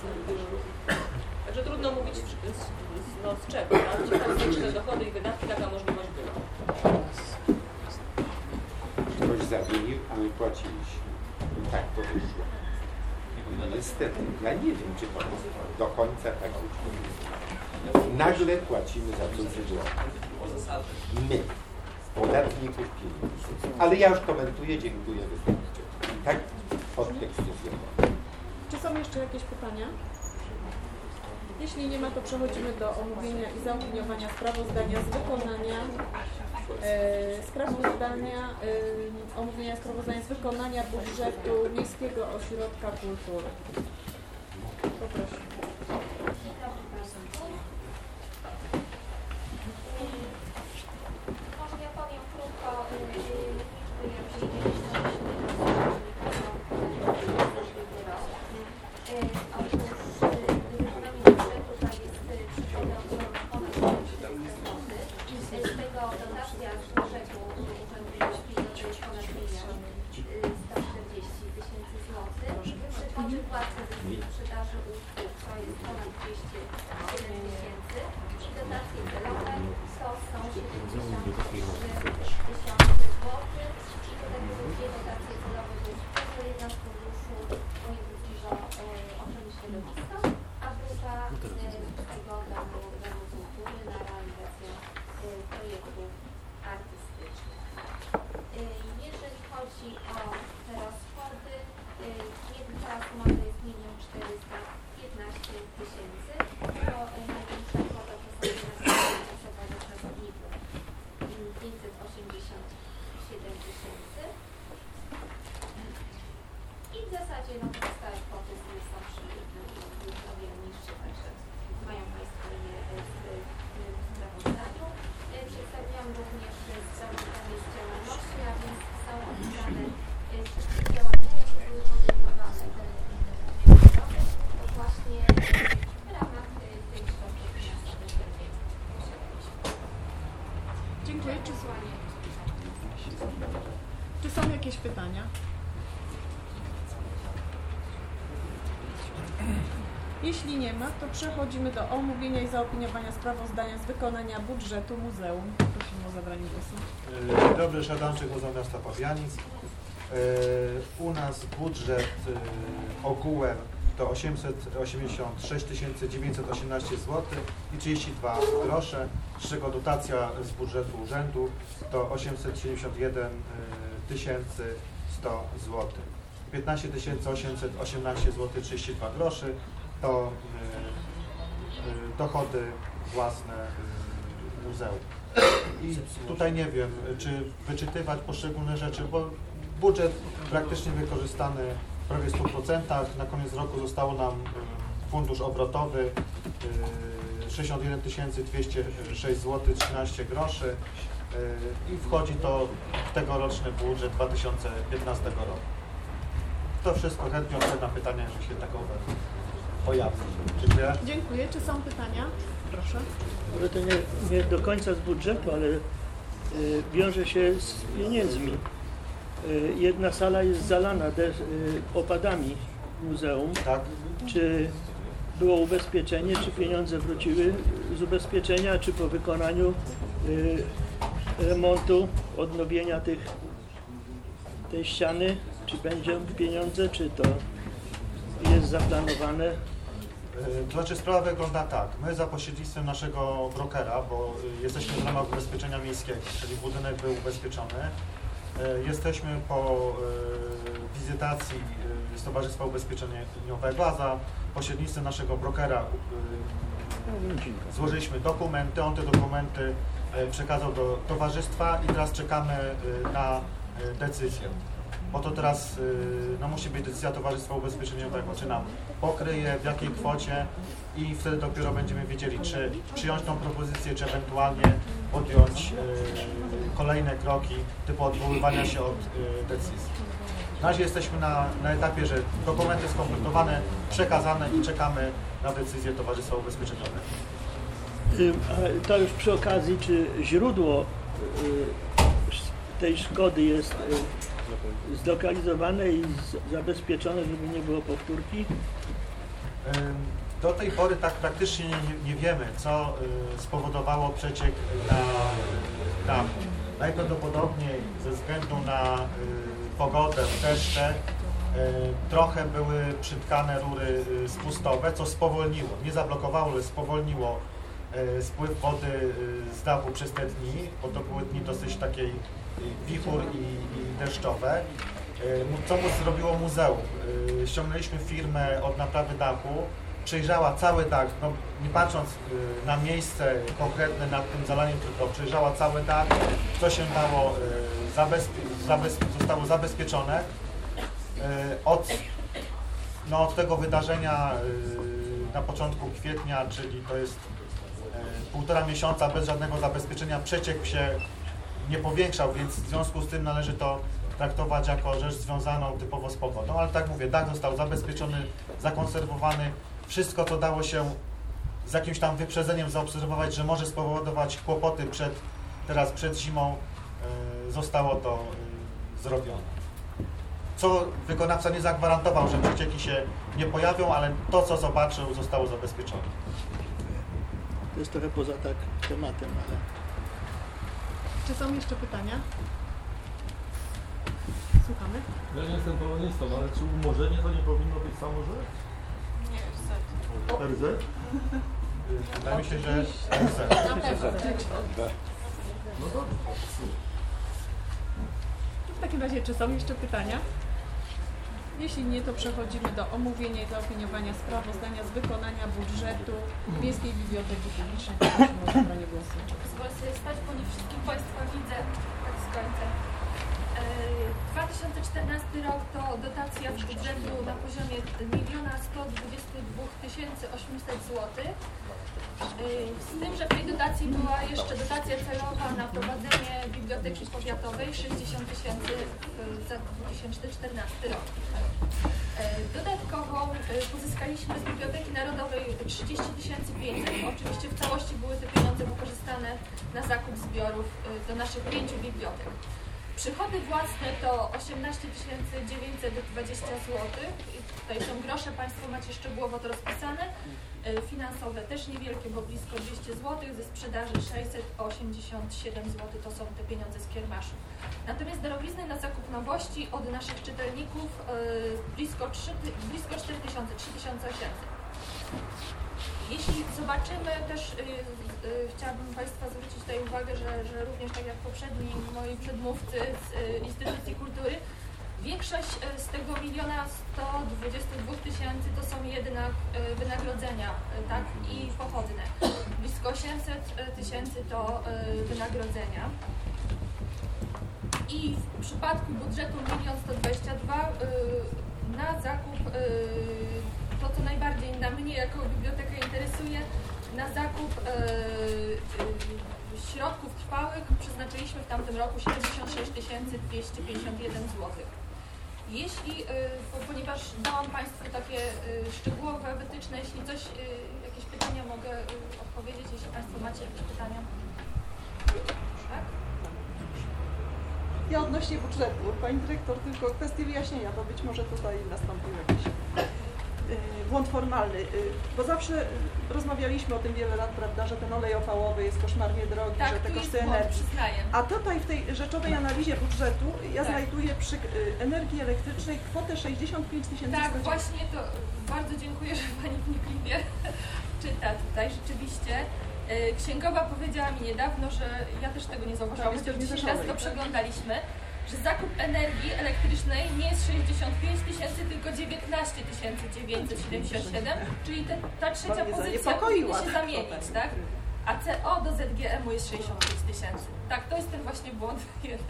Także trudno mówić z czego, ale tam zwiększyć dochody i wydatki, taka możliwość była. Ktoś zawinił, a my płaciliśmy. I tak to wyszło. No niestety, ja nie wiem, czy to do końca tak wyszło. Nagle płacimy za cudzy złot. My, podatników pieniędzy. Ale ja już komentuję, dziękuję wystarczy. I tak podtekst jest jeden. Czy są jeszcze jakieś pytania? Jeśli nie ma, to przechodzimy do omówienia i zaopiniowania sprawozdania z wykonania omówienia sprawozdania z wykonania budżetu Miejskiego Ośrodka Kultury. Poproszę. Może ja powiem krótko sprzedaży usług to jest ponad 207 000 i dotacje celowe to są 73 000 złotych i do tego dwie dotacje celowe do usług, jedna z funduszu wojewódzkiego ochrony środowiska, a druga z tego domu kultury na realizację projektów artystycznych. Jeżeli chodzi o te rozchody, jedna suma to jest 1 415 000, to największa kwota to są finansowe pracowników. Dziękuję. Czy są jakieś pytania? Jeśli nie ma, to przechodzimy do omówienia i zaopiniowania sprawozdania z wykonania budżetu muzeum. Prosimy o zabranie głosu. Dzień dobry, Szadamczyk, Muzeum Miasta Pawianic. U nas budżet ogółem to 886 918 zł i 32 grosze, z czego dotacja z budżetu urzędu to 871 100 zł. 15 818 zł 32 groszy to dochody własne muzeum. I tutaj nie wiem, czy wyczytywać poszczególne rzeczy, bo budżet praktycznie wykorzystany prawie w 100%. Na koniec roku zostało nam fundusz obrotowy 61 206 zł 13 groszy i wchodzi to w tegoroczny budżet 2015 roku. To wszystko, chętnie odpowiem na pytania, jeżeli się takowe pojawią. Dziękuję. Dziękuję. Czy są pytania? Proszę. Może to nie do końca z budżetu, ale wiąże się z pieniędzmi. Jedna sala jest zalana opadami muzeum. Tak. Czy było ubezpieczenie, czy pieniądze wróciły z ubezpieczenia, czy po wykonaniu remontu, odnowienia tej ściany, czy będą pieniądze, czy to jest zaplanowane? To znaczy sprawa wygląda tak. My za pośrednictwem naszego brokera, bo jesteśmy w ramach ubezpieczenia miejskiego, czyli budynek był ubezpieczony. Jesteśmy po wizytacji z Towarzystwa Ubezpieczeniowego, a za pośrednictwem naszego brokera złożyliśmy dokumenty. On te dokumenty przekazał do towarzystwa i teraz czekamy na decyzję. Bo to teraz musi być decyzja Towarzystwa Ubezpieczeniowego, czy nam pokryje, w jakiej kwocie i wtedy dopiero będziemy wiedzieli, czy przyjąć tą propozycję, czy ewentualnie podjąć kolejne kroki typu odwoływania się od decyzji. Na razie jesteśmy na etapie, że dokumenty skompletowane, przekazane i czekamy na decyzję Towarzystwa Ubezpieczeniowego. A to już przy okazji, czy źródło tej szkody jest zlokalizowane i zabezpieczone, żeby nie było powtórki? Do tej pory tak praktycznie nie wiemy, co spowodowało przeciek na dachu. Najprawdopodobniej ze względu na pogodę, deszcze, trochę były przytkane rury spustowe, co spowolniło, nie zablokowało, ale spowolniło spływ wody z dachu przez te dni, bo to były dni dosyć takiej wichur i deszczowe. Co zrobiło muzeum? Ściągnęliśmy firmę od naprawy dachu, przejrzała cały dach, no, nie patrząc na miejsce konkretne nad tym zalaniem, tylko przejrzała cały dach, co się dało, zostało zabezpieczone. Od tego wydarzenia na początku kwietnia, czyli to jest 1,5 miesiąca bez żadnego zabezpieczenia, przeciek się nie powiększał, więc w związku z tym należy to traktować jako rzecz związaną typowo z pogodą, ale tak mówię, dach został zabezpieczony, zakonserwowany, wszystko co dało się z jakimś tam wyprzedzeniem zaobserwować, że może spowodować kłopoty przed zimą, zostało to zrobione. Co wykonawca nie zagwarantował, że przecieki się nie pojawią, ale to co zobaczył zostało zabezpieczone. To jest trochę poza tematem, ale... Czy są jeszcze pytania? Słuchamy. Ja nie jestem polonistą, ale czy umorzenie to nie powinno być samo, że? Nie, RZ. RZ? Wydaje mi się, że RZ. No dobrze. W takim razie, czy są jeszcze pytania? Jeśli nie, to przechodzimy do omówienia i zaopiniowania sprawozdania z wykonania budżetu Miejskiej Biblioteki Publicznej. Prosimy o zabranie głosu. Pozwolę sobie stać, bo nie wszystkich Państwa widzę tak z końca. 2014 rok to dotacja z budżetu na poziomie 1 122 800 zł. Z tym, że w tej dotacji była jeszcze dotacja celowa na prowadzenie biblioteki powiatowej 60 000 za 2014 rok. Dodatkowo pozyskaliśmy z Biblioteki Narodowej 30 500. Oczywiście w całości były te pieniądze wykorzystane na zakup zbiorów do naszych 5 bibliotek. Przychody własne to 18 920 zł. I tutaj są grosze, Państwo macie szczegółowo to rozpisane. Finansowe też niewielkie, bo blisko 200 zł, ze sprzedaży 687 zł to są te pieniądze z kiermaszu. Natomiast darowizny na zakup nowości od naszych czytelników blisko 4000, 3800. Jeśli zobaczymy też, chciałabym Państwa zwrócić tutaj uwagę, że również tak jak poprzedni moi przedmówcy z instytucji kultury, większość z tego 1 122 000 to są jednak wynagrodzenia, tak, i pochodne. Blisko 800 000 to wynagrodzenia. I w przypadku budżetu 1 122 000 na zakup, to co najbardziej na mnie jako bibliotekę interesuje, na zakup środków trwałych przeznaczyliśmy w tamtym roku 76 251 zł. Jeśli, ponieważ dałam Państwu takie szczegółowe wytyczne, jeśli coś, jakieś pytania mogę odpowiedzieć, jeśli Państwo macie jakieś pytania. Tak? Ja odnośnie budżetu, Pani Dyrektor, tylko kwestię wyjaśnienia, bo być może tutaj nastąpił jakiś błąd formalny, bo zawsze rozmawialiśmy o tym wiele lat, prawda, że ten olej opałowy jest koszmarnie drogi, tak, że te tu koszty jest energii. przyznaję. A tutaj w tej rzeczowej analizie budżetu ja tak. znajduję przy energii elektrycznej kwotę 65 000. Tak, właśnie to bardzo dziękuję, że Pani wnikliwie czyta tutaj rzeczywiście. Księgowa powiedziała mi niedawno, że ja też tego nie zauważyłam, No, że dzisiaj raz to przeglądaliśmy, że zakup energii elektrycznej nie jest 65 000, tylko 19 977, czyli ta trzecia pozycja powinna się zamienić, tak? A CO do ZGM-u jest 65 000. Tak, to jest ten właśnie błąd jeden.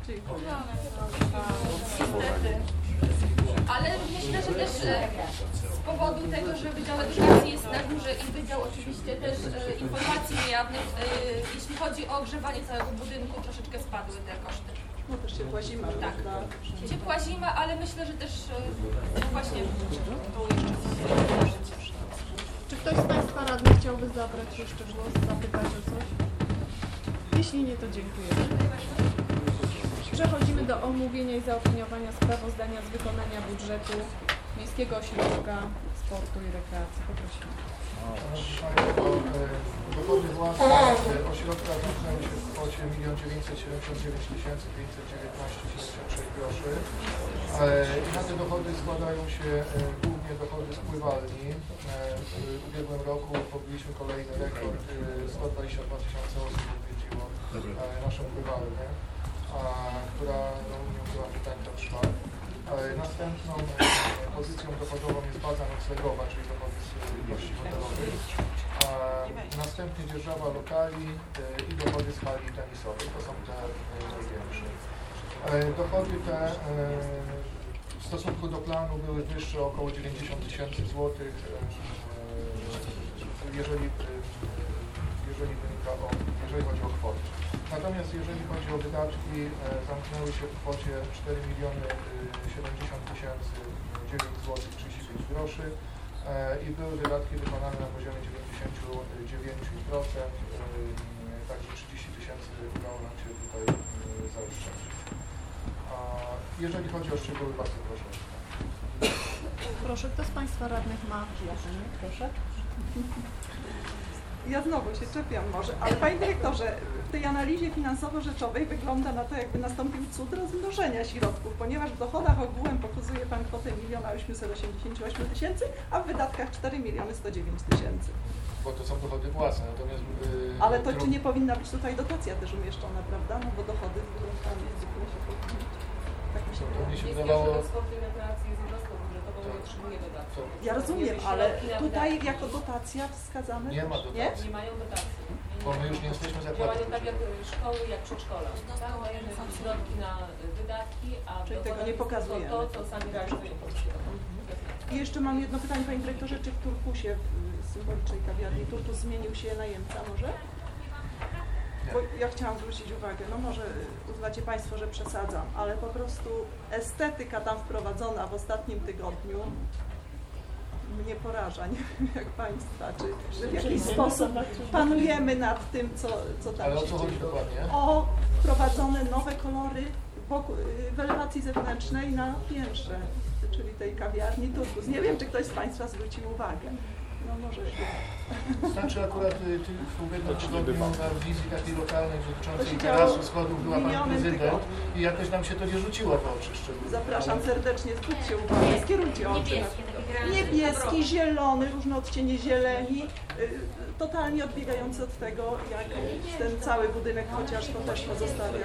Niestety. Ale myślę, że też z powodu tego, że Wydział Edukacji jest na górze i Wydział oczywiście też informacji niejawnych, jeśli chodzi o ogrzewanie całego budynku, troszeczkę spadły te koszty. No też ciepła zima, tak. Prawda? Ciepła zima, ale myślę, że też no właśnie to jeszcze Czy ktoś z Państwa radnych chciałby zabrać jeszcze głos, zapytać o coś? Jeśli nie, to dziękuję. Przechodzimy do omówienia i zaopiniowania sprawozdania z wykonania budżetu Miejskiego Ośrodka Sportu i Rekreacji. Poprosimy. Dochody własne ośrodka znajdują się w kwocie 1 979 519,76 groszy. I na te dochody składają się głównie dochody z pływalni. W ubiegłym roku pobiliśmy kolejny rekord, 122 000 osób odwiedziło naszą pływalnię, która nie była pytańca trwa. Następną pozycją dochodową jest baza noclegowa, czyli dochody z ilości hotelowych. Następnie dzierżawa lokali i dochody z hali tenisowej. To są te największe. Dochody te w stosunku do planu były wyższe o około 90 000 złotych, jeżeli chodzi o kwotę. Natomiast jeżeli chodzi o wydatki, zamknęły się w kwocie 4 070 909 zł 35 groszy i były wydatki wykonane na poziomie 99%, także 30 000 udało nam się tutaj zaoszczędzić. Jeżeli chodzi o szczegóły, bardzo proszę. Proszę, kto z Państwa radnych ma pytanie? Proszę. Ja znowu się czepiam może, ale Panie Dyrektorze, w tej analizie finansowo-rzeczowej wygląda na to, jakby nastąpił cud rozmnożenia środków, ponieważ w dochodach ogółem pokazuje Pan kwotę 1 888 000, a w wydatkach 4 109 000. Bo to są dochody własne, natomiast... Ale to czy nie powinna być tutaj dotacja też umieszczona, prawda? No bo dochody tam zwykle się powinny. Tak mi się wydaje. się wydawało... Ja rozumiem, ale tutaj jako dotacja wskazamy? Nie ma dotacji. Nie? Nie mają dotacji. Bo my już nie jesteśmy zakładem. Działają tak jak szkoły, jak przedszkola. Tak, mają środki na wydatki, a czyli tego nie pokazujemy. To, co sami realizują. I jeszcze mam jedno pytanie, Panie Dyrektorze, czy w Turkusie, w symbolicznej kawiarni, Turkus zmienił się najemca może? Bo ja chciałam zwrócić uwagę, no może uznacie Państwo, że przesadzam, ale po prostu estetyka tam wprowadzona w ostatnim tygodniu mnie poraża, nie wiem jak Państwa, czy w jakiś sposób panujemy nad tym, co tam Ale o się co chodzi dzieje. dokładnie? O wprowadzone nowe kolory w elewacji zewnętrznej na piętrze, czyli tej kawiarni Turkus. Nie wiem, czy ktoś z Państwa zwrócił uwagę. No może się. Znaczy akurat w ubiegłym tygodniu na wizji takiej lokalnej To dotyczącej się działo terasu schodów była w Pani minionym prezydent tygodniu. i jakoś nam się to nie rzuciło w oczy szczególnie. Zapraszam serdecznie, zwróćcie uwagę, skierujcie oczy. Niebieskie, takie grane. Niebieski, zielony, różne odcienie zieleni, totalnie odbiegający od tego, jak ten cały budynek, chociaż to też pozostawia.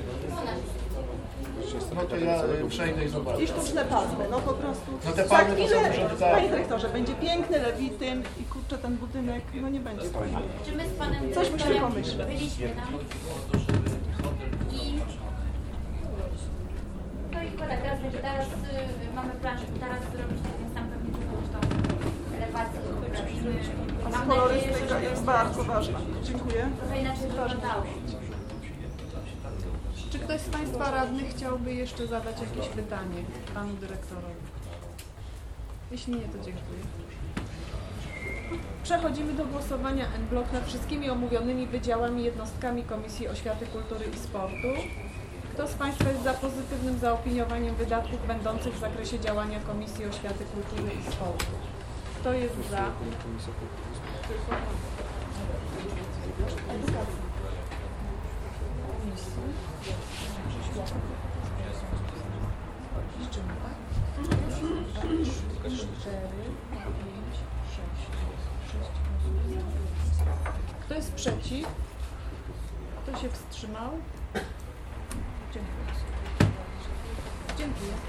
No to ja przejdę i zobaczę. I sztuczne palmy, no po prostu. No te za palmy to są chwilę, użyte. Panie dyrektorze, będzie piękny lewityn i kurczę, ten budynek, no nie będzie fajny. Czy my z panem Coś musimy pomyśleć. byliśmy tam i no i chyba teraz będzie, teraz mamy plan, żeby teraz zrobić tak, więc tam pewnie jakąś tą elewację poprawimy. Mam nadzieję, Kolorystyka że jest bardzo ważna. Dziękuję. trochę inaczej wyglądało. Czy ktoś z Państwa radnych chciałby jeszcze zadać jakieś pytanie Panu Dyrektorowi? Jeśli nie, to dziękuję. Przechodzimy do głosowania en bloc nad wszystkimi omówionymi wydziałami i jednostkami Komisji Oświaty, Kultury i Sportu. Kto z Państwa jest za pozytywnym zaopiniowaniem wydatków będących w zakresie działania Komisji Oświaty, Kultury i Sportu? Kto jest za? Kto jest przeciw? Kto się wstrzymał? Dziękuję. Dziękuję.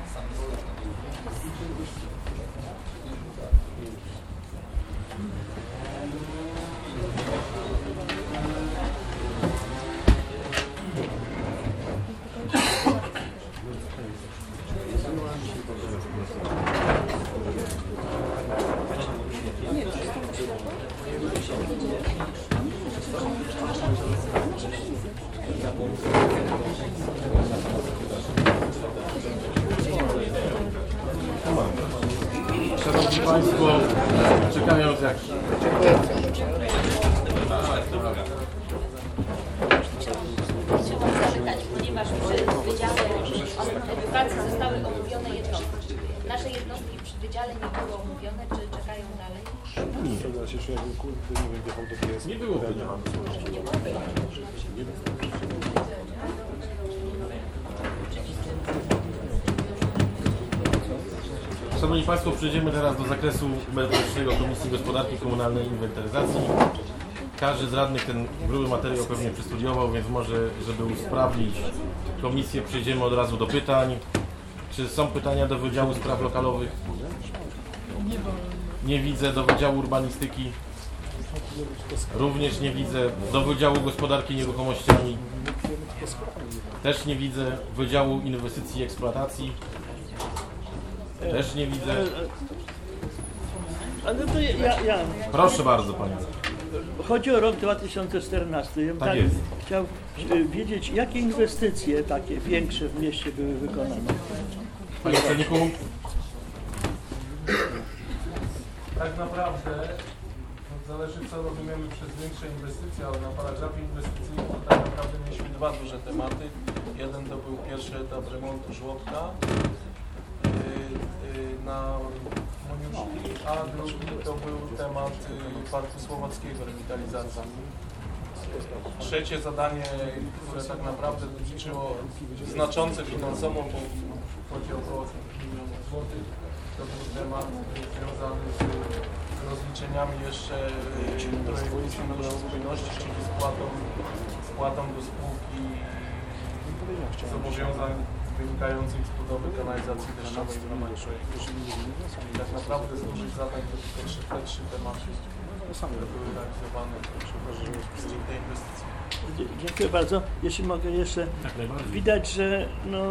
Szanowni Państwo, czekając jak... Chciałam zapytać, ponieważ przy Wydziale Edukacji zostały omówione jednostki. Nasze jednostki przy Wydziale nie były omówione, czy czekają dalej? Nie było pytań. Szanowni Państwo, przejdziemy teraz do zakresu merytorycznego Komisji Gospodarki Komunalnej i Inwentaryzacji. Każdy z radnych ten gruby materiał pewnie przestudiował, więc może, żeby usprawnić komisję, przejdziemy od razu do pytań. Czy są pytania do Wydziału Spraw Lokalowych? Nie widzę. Do Wydziału Urbanistyki? Również nie widzę. Do Wydziału Gospodarki Nieruchomościami? Też nie widzę. Wydziału Inwestycji i Eksploatacji? Też nie widzę. Ale to ja. Proszę bardzo, Panie. Chodzi o rok 2014. Ja bym Tak jest. chciał wiedzieć, jakie inwestycje takie większe w mieście były wykonane. Panie Przewodniku. Tak naprawdę zależy, co rozumiemy przez większe inwestycje, ale na paragrafie inwestycyjnym to tak naprawdę mieliśmy dwa duże tematy. Jeden to był pierwszy etap remontu żłobka na Moniuszki, a drugi to był temat Parku Słowackiego, rewitalizacja. Trzecie zadanie, które tak naprawdę dotyczyło znaczące finansowo, bo chodzi o około 100 milionów złotych, to był temat związany z rozliczeniami jeszcze projektu Funduszu Spójności, czyli spłatą do spółki zobowiązań wynikających z budowy kanalizacji deszczowej w ramach projektu. I tak naprawdę z dużych zadań to tylko trzy tematy, które były realizowane w tej inwestycji. Dziękuję bardzo. Jeśli mogę jeszcze, widać, że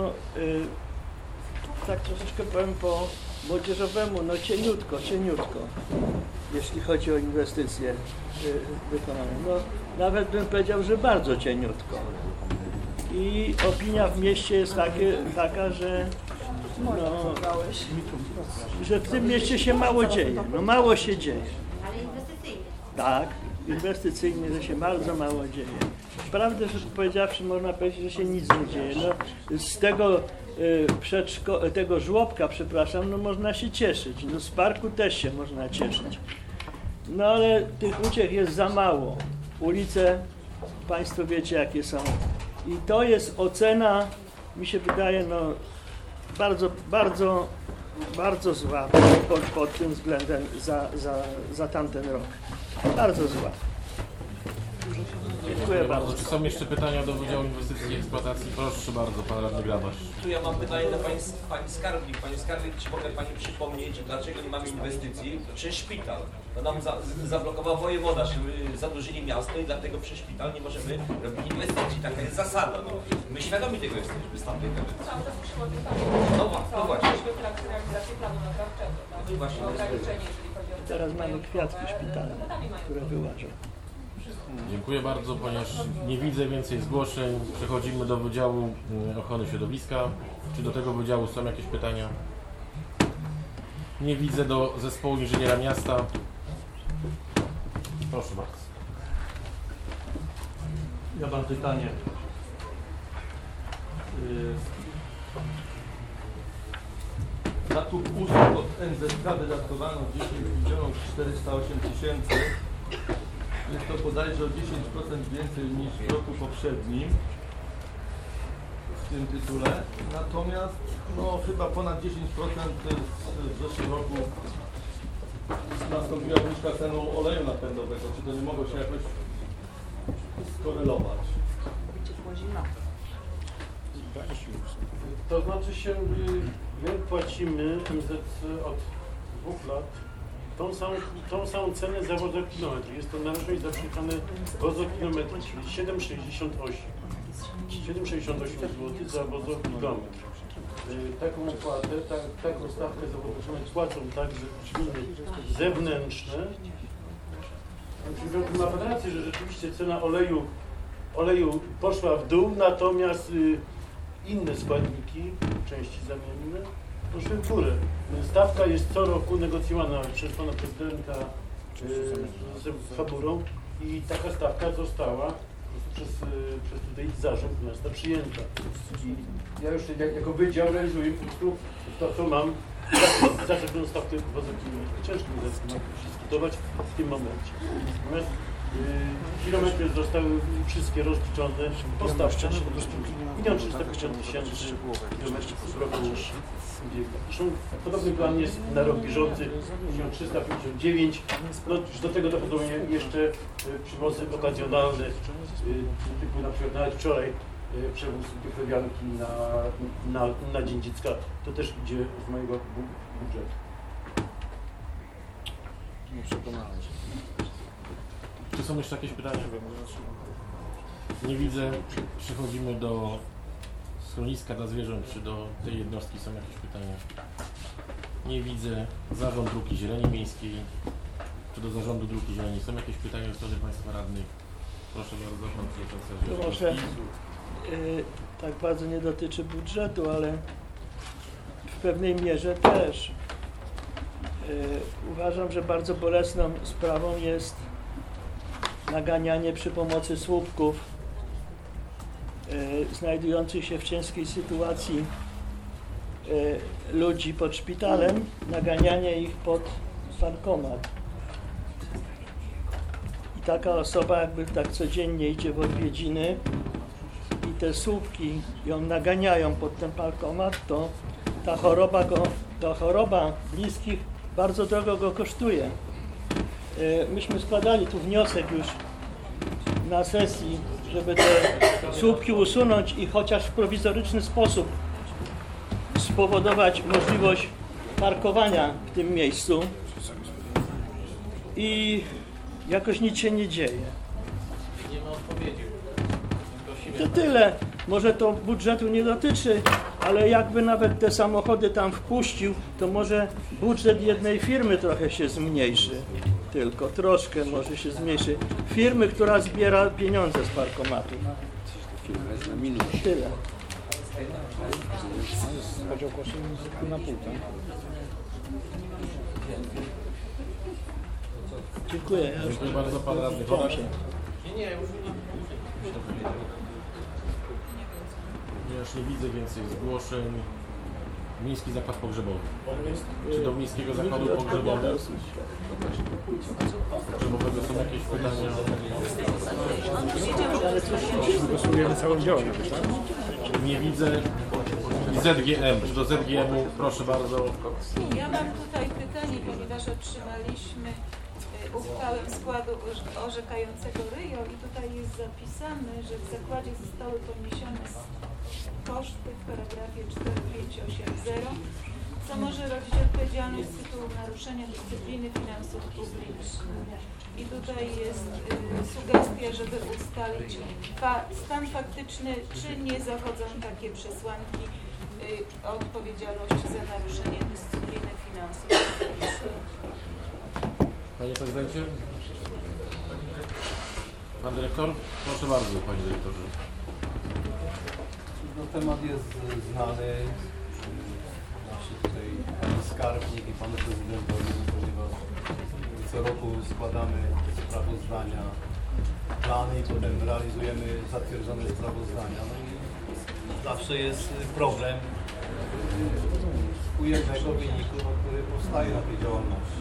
tak troszeczkę powiem po młodzieżowemu, cieniutko, jeśli chodzi o inwestycje wykonane. Nawet bym powiedział, że bardzo cieniutko. I opinia w mieście jest taka, że że w tym mieście się mało dzieje. No mało się dzieje. Ale inwestycyjnie. Tak, inwestycyjnie, że się bardzo mało dzieje. Prawdę rzecz powiedziawszy, można powiedzieć, że się nic nie dzieje. No, z tego tego żłobka, przepraszam, no można się cieszyć. No z parku też się można cieszyć. No ale tych uciech jest za mało. Ulice, Państwo wiecie jakie są. I to jest ocena, mi się wydaje, no bardzo zła pod tym względem za tamten rok. Bardzo zła. Dziękuję bardzo. Czy są jeszcze pytania do Wydziału Inwestycji i Eksploatacji? Proszę bardzo, Pan Radny Grabarz. Tu ja mam pytanie do Pani Skarbnik. Pani Skarbnik, czy mogę Pani przypomnieć, dlaczego nie mamy inwestycji? Przez szpital. To nam zablokował wojewoda, żeby zadłużyli miasto i dlatego przez szpital nie możemy robić inwestycji. Taka jest zasada. No. My świadomi tego jesteśmy z tamtej kadencji. Cały czas przychodzi No właśnie. realizację planu naprawczego, tak? No właśnie. Ograniczenie, jeżeli chodzi o... Teraz mamy kwiatki szpitalne, które wyłażą. Dziękuję bardzo, ponieważ nie widzę więcej zgłoszeń. Przechodzimy do Wydziału Ochrony Środowiska. Czy do tego wydziału są jakieś pytania? Nie widzę. Do Zespołu Inżyniera Miasta. Proszę bardzo. Ja mam pytanie. Na tu usług od NZK wydatkowano 10 408 000. Jest to bodajże o 10% więcej niż w roku poprzednim w tym tytule. Natomiast no, chyba ponad 10% w zeszłym roku nastąpiła obniżka cenu oleju napędowego. Czy to nie mogło się jakoś skorelować? To znaczy się, my płacimy MZC od 2 lat tą samą cenę za wozokilometr. Jest to należność za przejechane wozokilometry, czyli 7,68 zł za wozokilometr. Taką opłatę, taką stawkę za wozokilometr płacą także firmy zewnętrzne. Ma rację, że rzeczywiście cena oleju poszła w dół, natomiast inne składniki, części zamienne, poszły w górę. Stawka jest co roku negocjowana przez pana prezydenta z Faburą i taka stawka została przez tutaj zarząd miasta przyjęta. I ja już jako wydział realizuję po prostu to, co mam, zaczepioną stawkę wozokilometrów. Ciężko mi dyskutować w tym momencie. Natomiast kilometry zostały wszystkie rozliczone po stawce 1 350 000 kilometrów roku. Zresztą podobny plan jest na rok bieżący 1359. No, do tego dochodzą jeszcze przywozy okazjonalne, typu na przykład nawet wczoraj przewóz wyprawianki na Dzień Dziecka. To też idzie z mojego budżetu. Nie przekonałem się. Czy są jeszcze jakieś pytania? Nie widzę. Przechodzimy do schroniska dla zwierząt. Czy do tej jednostki są jakieś pytania? Nie widzę. Zarząd Dróg i Zieleni Miejskiej. Czy do Zarządu Dróg i Zieleni są jakieś pytania ze strony Państwa radnych? Proszę bardzo, Pan Profesor. To może tak bardzo nie dotyczy budżetu, ale w pewnej mierze też. Uważam, że bardzo bolesną sprawą jest naganianie przy pomocy słupków znajdujących się w ciężkiej sytuacji ludzi pod szpitalem, naganianie ich pod bankomat. I taka osoba jakby tak codziennie idzie w odwiedziny i te słupki ją naganiają pod ten bankomat, to ta choroba bliskich bardzo drogo go kosztuje. Myśmy składali tu wniosek już na sesji, żeby te słupki usunąć i chociaż w prowizoryczny sposób spowodować możliwość parkowania w tym miejscu i jakoś nic się nie dzieje. Nie ma odpowiedzi. To tyle. Może to budżetu nie dotyczy, ale jakby nawet te samochody tam wpuścił, to może budżet jednej firmy trochę się zmniejszy. Tylko troszkę może się zmniejszy. Firmy, która zbiera pieniądze z parkomatu. Tyle. Podział kosztów pół na pół, tak? Dziękuję. Dziękuję bardzo, pan radny Chorak. Ponieważ nie widzę więcej zgłoszeń. Miejski zakład pogrzebowy. Czy do Miejskiego Zakładu Pogrzebowego są jakieś pytania? Głosujemy całą działalność, tak? Nie widzę. ZGM. Czy do ZGM-u? Proszę bardzo. Ja mam tutaj pytanie, ponieważ otrzymaliśmy uchwałę składu orzekającego RIO i tutaj jest zapisane, że w zakładzie zostały poniesione koszty w paragrafie 4580, co może rodzić odpowiedzialność z tytułu naruszenia dyscypliny finansów publicznych. I tutaj jest sugestia, żeby ustalić stan faktyczny, czy nie zachodzą takie przesłanki odpowiedzialności za naruszenie dyscypliny finansów publicznych. Panie prezydencie? Pan dyrektor? Proszę bardzo, panie dyrektorze. No, temat jest znany. Tutaj pani skarbnik i panu prezydentowi, ponieważ co roku składamy sprawozdania, plany i potem realizujemy zatwierdzone sprawozdania. No i zawsze jest problem ujemnego wyniku, który powstaje na tej działalności.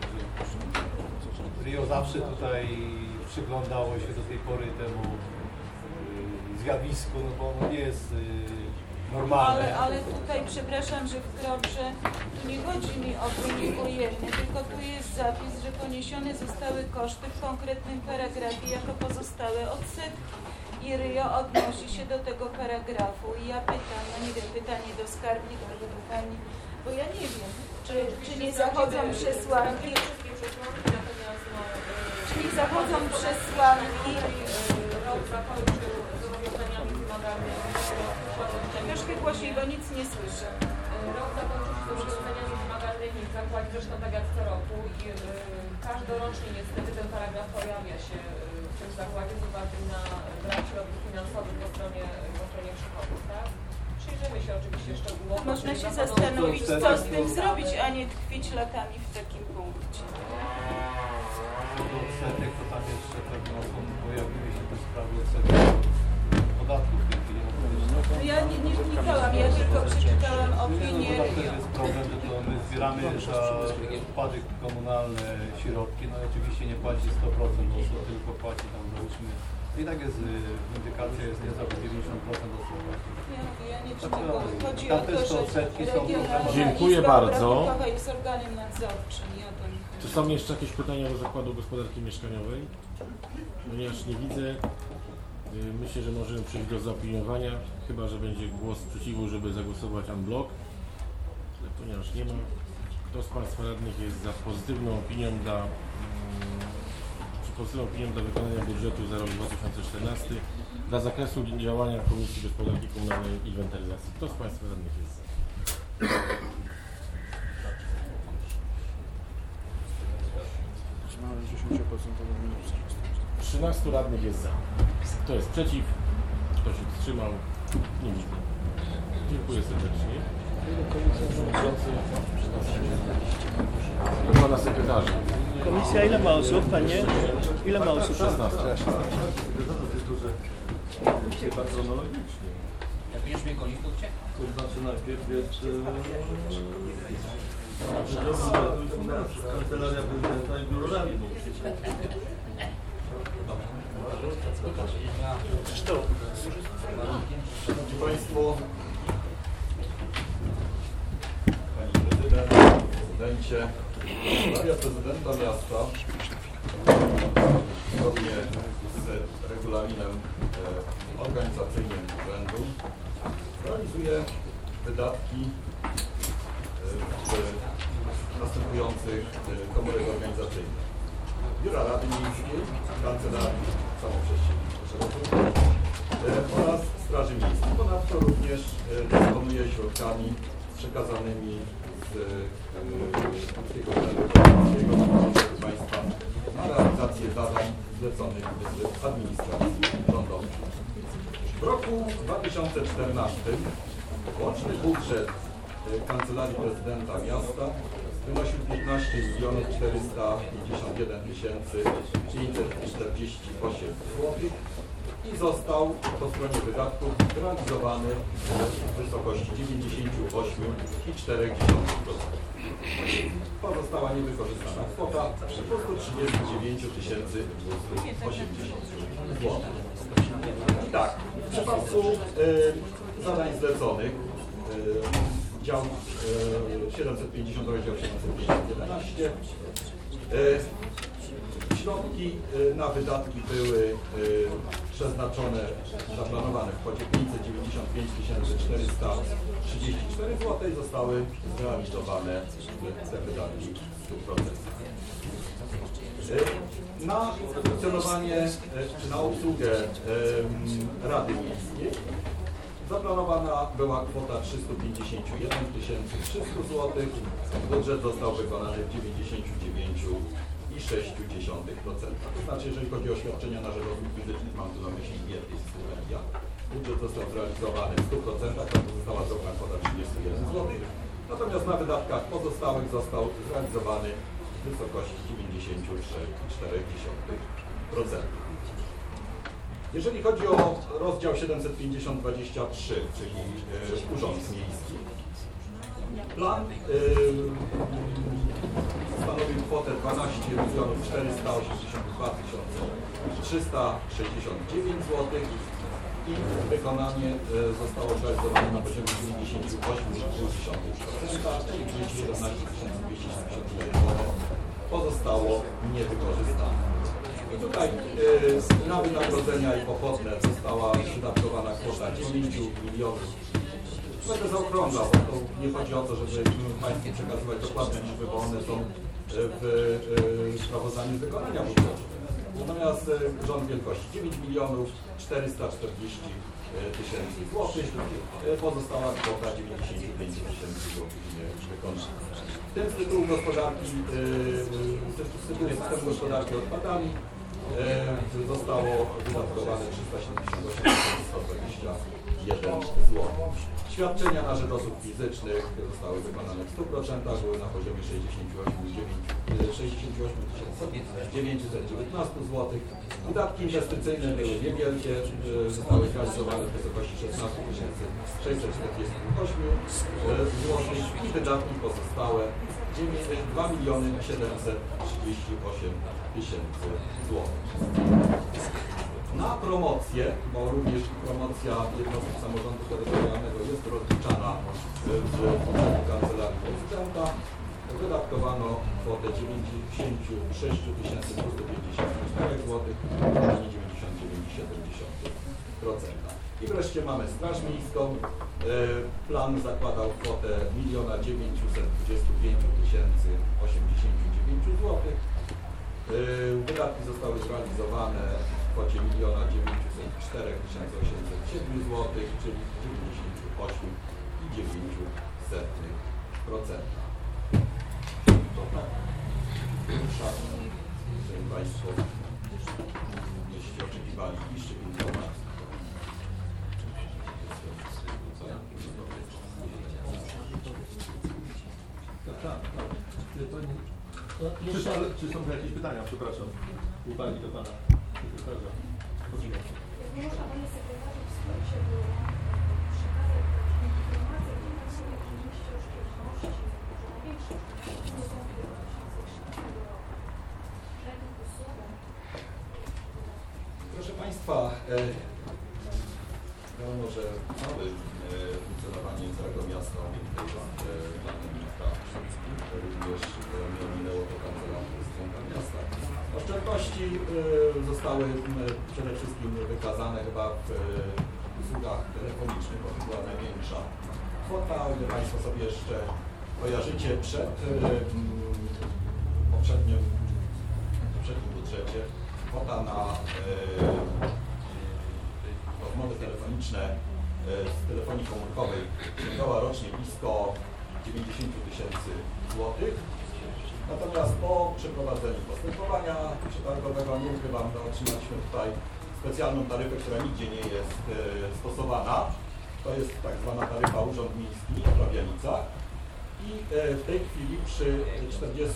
RIO zawsze tutaj przyglądało się do tej pory temu zjawisku, no bo ono nie jest normalne. Ale tutaj, przepraszam, że wkroczę, tu nie chodzi mi o wynik ujemny, tylko tu jest zapis, że poniesione zostały koszty w konkretnym paragrafie jako pozostałe odsetki. I RIO odnosi się do tego paragrafu. I ja pytam, no nie wiem, pytanie do skarbnika albo do pani, bo ja nie wiem, czy nie zachodzą przesłanki, czy nie zachodzą przesłanki. Troszkę głośniej, bo nic nie słyszę. Rok zakończył się zobowiązaniami wymagalnymi w zakładzie, zresztą tak jak co roku i każdorocznie niestety ten paragraf pojawia się w tym zakładzie z uwagi na brak środków finansowych po stronie przychodów, tak? Przyjrzymy się oczywiście szczegółowo. Można się zastanowić, co z tym zrobić, a nie tkwić latami w takim punkcie. Odsetek to tam jeszcze pewno pojawiły się te sprawy odsetek podatków w tej chwili. Ja nie wnikałam, ja tylko przeczytałam opinię. To też jest problem, że to my zbieramy za odpady komunalne środki, no i oczywiście nie płaci 100%, bo tylko płaci tam załóżmy. I tak jest, indykacja jest nie za 90% osób. Ja nie czytałam. Chodzi o to, że Regionalna Dziękuję Izba bardzo. Obrachunkowa jest organem nadzorczym. I o to mi chodzi. Czy są jeszcze jakieś pytania do Zakładu Gospodarki Mieszkaniowej? Ponieważ nie widzę, myślę, że możemy przejść do zaopiniowania, chyba że będzie głos sprzeciwu, żeby zagłosować en bloc. Ale ponieważ nie ma, kto z Państwa radnych jest za pozytywną opinią dla wykonania budżetu za rok 2014 dla zakresu działania Komisji Gospodarki Komunalnej i Inwentaryzacji? Kto z Państwa radnych jest za? 13 radnych jest za. Kto jest przeciw? Kto się wstrzymał? Nie widzę. Dziękuję serdecznie. Do pana sekretarza. Komisja ile ma osób, panie? Ile ma osób? 16. Chyba chronologicznie. Jak będziesz mnie gonił, to uciekam. To znaczy najpierw jest Kancelaria Prezydenta i Biuro Rady. Szanowni Państwo, Pani Prezydent, Prezydencie, Kancelaria Prezydenta Miasta zgodnie z regulaminem organizacyjnym urzędu realizuje wydatki w następujących komórek organizacyjnych: Biura Rady Miejskiej, Kancelarii Samoprzestrzeni oraz Straży Miejskiej. Ponadto również dysponuje środkami z przekazanymi z Polskiego Budżetu Państwa na realizację zadań zleconych z administracji rządowej. W roku 2014 łączny budżet Kancelarii Prezydenta Miasta wynosił 15 451 548 zł i został po stronie wydatków realizowany w wysokości 98,4%. Pozostała niewykorzystana kwota po 139 280 zł. Tak, w przypadku zadań zleconych dział 750 rozdział 711 środki na wydatki były przeznaczone, zaplanowane w kwocie 595 434 zł i zostały zrealizowane te wydatki w 100%. Na funkcjonowanie czy na obsługę Rady Miejskiej zaplanowana była kwota 351 300 zł. Budżet został wykonany w 99,6%. To znaczy, jeżeli chodzi o świadczenia na rzecz osób fizycznych, mam tu na myśli diety i stypendia, budżet został zrealizowany w 100%, tam została drobna kwota 31 zł. Natomiast na wydatkach pozostałych został zrealizowany w wysokości 93,4%. Jeżeli chodzi o rozdział 750-23, czyli Urząd Miejski, plan stanowił kwotę 12 482 369 zł i wykonanie zostało zrealizowane na poziomie 98,2%, czyli 217 271 zł pozostało niewykorzystane. I tutaj na wynagrodzenia i pochodne została wydatkowana kwota 9 milionów. Będę zaokrąglał, bo to nie chodzi o to, żeby Państwu przekazywać dokładne liczby, bo one są w sprawozdaniu wykonania budżetu. Natomiast rząd wielkości 9 milionów 440 tysięcy złotych, pozostała kwota 95 tysięcy złotych niewykonana. W tym z tytułu gospodarki, z tytułu systemu gospodarki odpadami zostało wydatkowane 378 121 zł. Świadczenia na rzecz osób fizycznych zostały wykonane w 100%, były na poziomie 68 919 zł. Wydatki inwestycyjne były niewielkie, zostały zrealizowane w wysokości 16 648 zł i wydatki pozostałe 2 738 tysięcy zł. Na promocję, bo również promocja jednostek samorządu terytorialnego jest rozliczana w budżecie Kancelarii Prezydenta, wydatkowano kwotę 96 254 zł, czyli 99,7%. I wreszcie mamy Straż Miejską. Plan zakładał kwotę 1 925 089 zł. Wydatki zostały zrealizowane w kwocie 1 904 807 zł, czyli 98,9%. Szanowni Państwo, jeśli oczekiwali bliższych informacji. Czy są jakieś pytania? Przepraszam. Uwagi do Pana sekretarza. Można Panie Sekretarzu w skrócie było przekazać taką informację, jakie są oczywiście oszczędności, może największe w stosunku do 2016 roku. Jakim usługom? Proszę Państwa, wiadomo, że nowe funkcjonowanie całego miasta planu ministra również nie ominęło to Kancelarii Prezydenta Miasta. Oszczędności zostały przede wszystkim wykazane chyba w usługach telefonicznych, bo to była największa kwota. O ile Państwo sobie jeszcze kojarzycie, przed poprzednim budżecie kwota na rozmowy telefoniczne z telefonii komórkowej sięgała rocznie blisko 90 000 złotych. Natomiast po przeprowadzeniu postępowania przetargowego, nie ukrywam, otrzymaliśmy tutaj specjalną taryfę, która nigdzie nie jest stosowana. To jest tak zwana taryfa Urząd Miejski w Pabianicach. I w tej chwili przy 40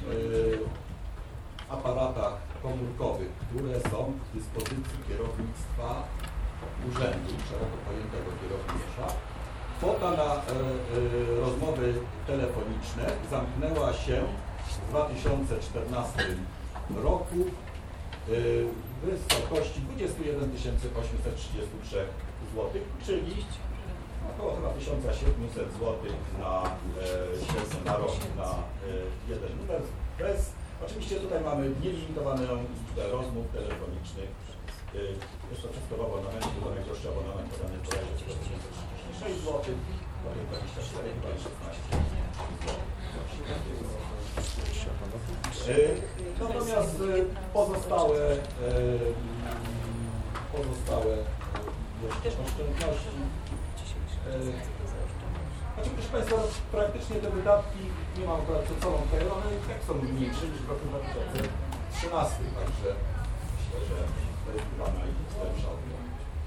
aparatach komórkowych, które są w dyspozycji kierownictwa urzędu, szeroko pojętego kierownictwa, kwota na rozmowy telefoniczne zamknęła się w 2014 roku w wysokości 21 833 zł, czyli około chyba 1700 zł na rok na jeden numer. Oczywiście tutaj mamy nielimitowaną liczbę rozmów telefonicznych. Jest to wszystko w abonamencie, bo najdroższy abonament podany jest bodajże 36 zł, 24 chyba i 16 Natomiast pozostałe jeszcze oszczędności. Znaczy, proszę Państwa, praktycznie te wydatki, nie mam akurat przed sobą tutaj, one tak są mniejsze niż w roku 2013, także myślę, że to jest chyba najlepsza odpowiedź.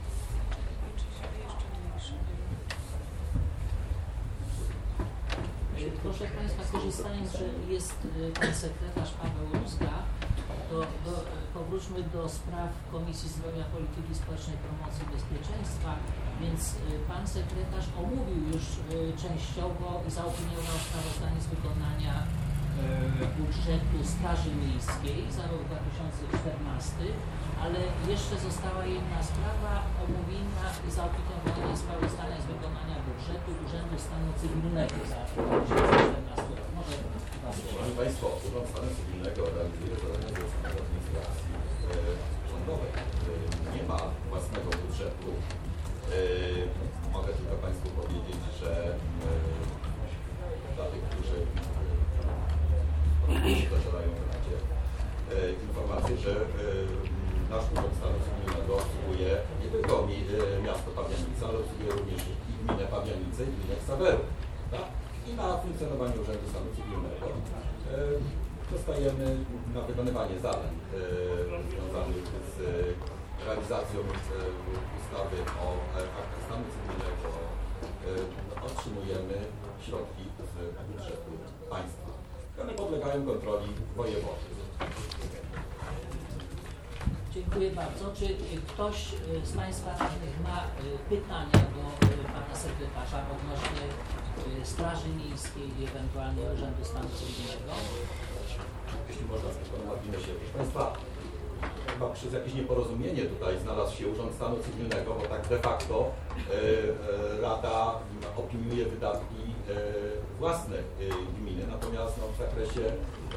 Proszę Państwa, korzystając, że jest Pan Sekretarz Paweł Rózga, to powróćmy do spraw Komisji Zdrowia, Polityki Społecznej, Promocji i Bezpieczeństwa, więc Pan Sekretarz omówił już częściowo i zaopiniował sprawozdanie z wykonania budżetu Straży Miejskiej za rok 2014, ale jeszcze została jedna sprawa, omówienia i zaopiniowania sprawozdania z wykonania budżetu Urzędu Stanu Cywilnego za 2014 rok. Może Proszę Państwa, Urząd Stanu Cywilnego realizuje zadania zlecone z administracji rządowej. Nie ma własnego budżetu. Mogę tylko Państwu powiedzieć, że dla tych, którzy posiadają w Radzie informację, że nasz Urząd Stanu Cywilnego obsługuje nie tylko miasto Pabianice, ale obsługuje również i gminę Pabianice i gminę Ksawerów. Tak? I na funkcjonowanie Urzędu Stanu Cywilnego dostajemy na wykonywanie zadań związanych z realizacją ustawy o aktach stanu cywilnego. Otrzymujemy środki z budżetu państwa. One podlegają kontroli wojewody. Dziękuję bardzo. Czy ktoś z Państwa radnych ma pytania do Pana Sekretarza odnośnie Straży Miejskiej i ewentualnie Urzędu Stanu Cywilnego? Jeśli można, tylko na marginesie. Proszę Państwa, chyba przez jakieś nieporozumienie tutaj znalazł się Urząd Stanu Cywilnego, bo tak de facto Rada opiniuje wydatki własne gminy, natomiast w zakresie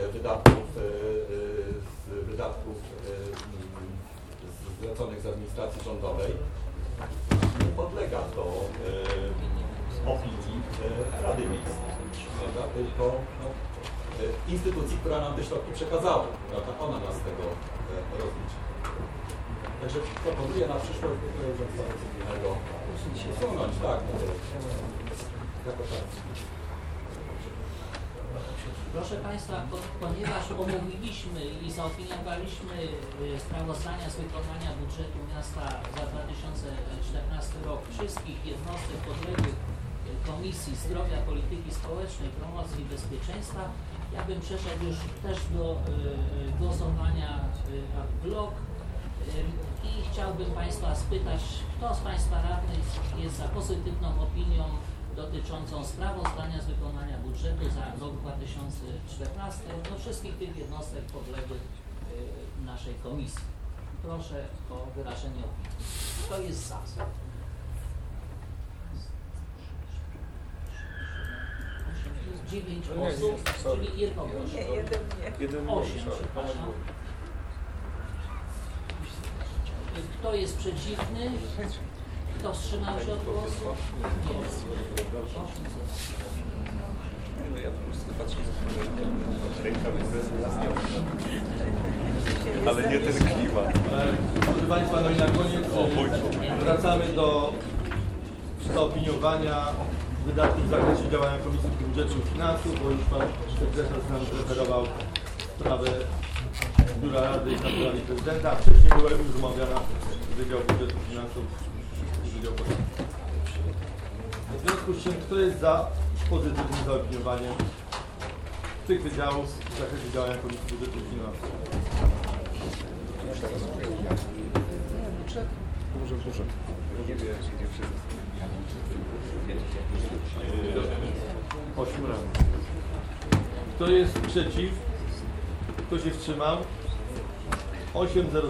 wydatków zleconych z administracji rządowej nie podlega to opinii Rady Miejskiej, prawda? Tylko instytucji, która nam te środki przekazała, prawda? Ona nas z tego rozlicza. Także proponuję na przyszłość Urząd Stanu Cywilnego usunąć, tak, jako tak. Proszę Państwa, ponieważ omówiliśmy i zaopiniowaliśmy sprawozdania z wykonania budżetu miasta za 2014 rok wszystkich jednostek podległych Komisji Zdrowia, Polityki Społecznej, Promocji i Bezpieczeństwa, ja bym przeszedł już też do głosowania ad bloc i chciałbym Państwa spytać, kto z Państwa radnych jest za pozytywną opinią dotyczącą sprawozdania z wykonania budżetu za rok 2014 do wszystkich tych jednostek podległych naszej komisji. Proszę o wyrażenie opinii. Kto jest za? 9 osób, czyli jednogłośnie. 8, przepraszam. Kto jest przeciwny? Kto wstrzymał się od głosu? Ale nie ten klimat. Proszę Państwa, no i na koniec wracamy do zaopiniowania wydatków w zakresie działania Komisji Budżetu i Finansów, bo już Pan sekretarz nam zreferował sprawę Biura Rady i Kancelarii Prezydenta. Wcześniej była już omawiana Wydział Budżetu i Finansów i Wydział Podatków. W związku z czym, kto jest za pozytywnym zaopiniowaniem tych wydziałów w zakresie działania Komisji Budżetu i Finansów? Osiem razy. Kto jest przeciw? Kto się wstrzymał? 800.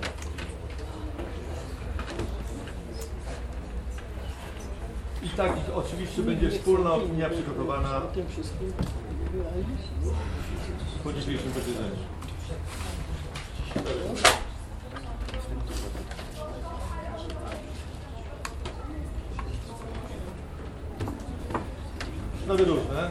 I tak oczywiście będzie wspólna opinia przygotowana po dzisiejszym posiedzeniu. Sprawy różne.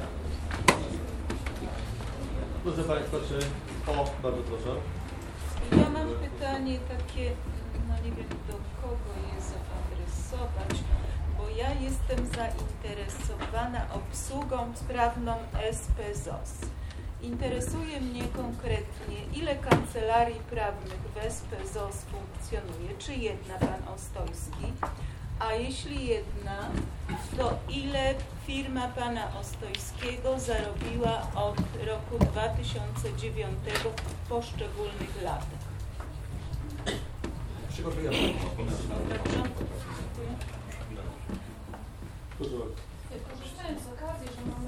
Proszę Państwa, czy... O, bardzo proszę. Ja mam pytanie takie, no nie wiem do kogo je zaadresować, bo ja jestem zainteresowana obsługą sprawną SP-ZOS. Interesuje mnie konkretnie, ile kancelarii prawnych w SP-ZOS funkcjonuje, czy jedna Pan Ostojski, a jeśli jedna, to ile firma Pana Ostojskiego zarobiła od roku 2009 w poszczególnych latach? Przygotujemy. Korzystając z okazji, że mamy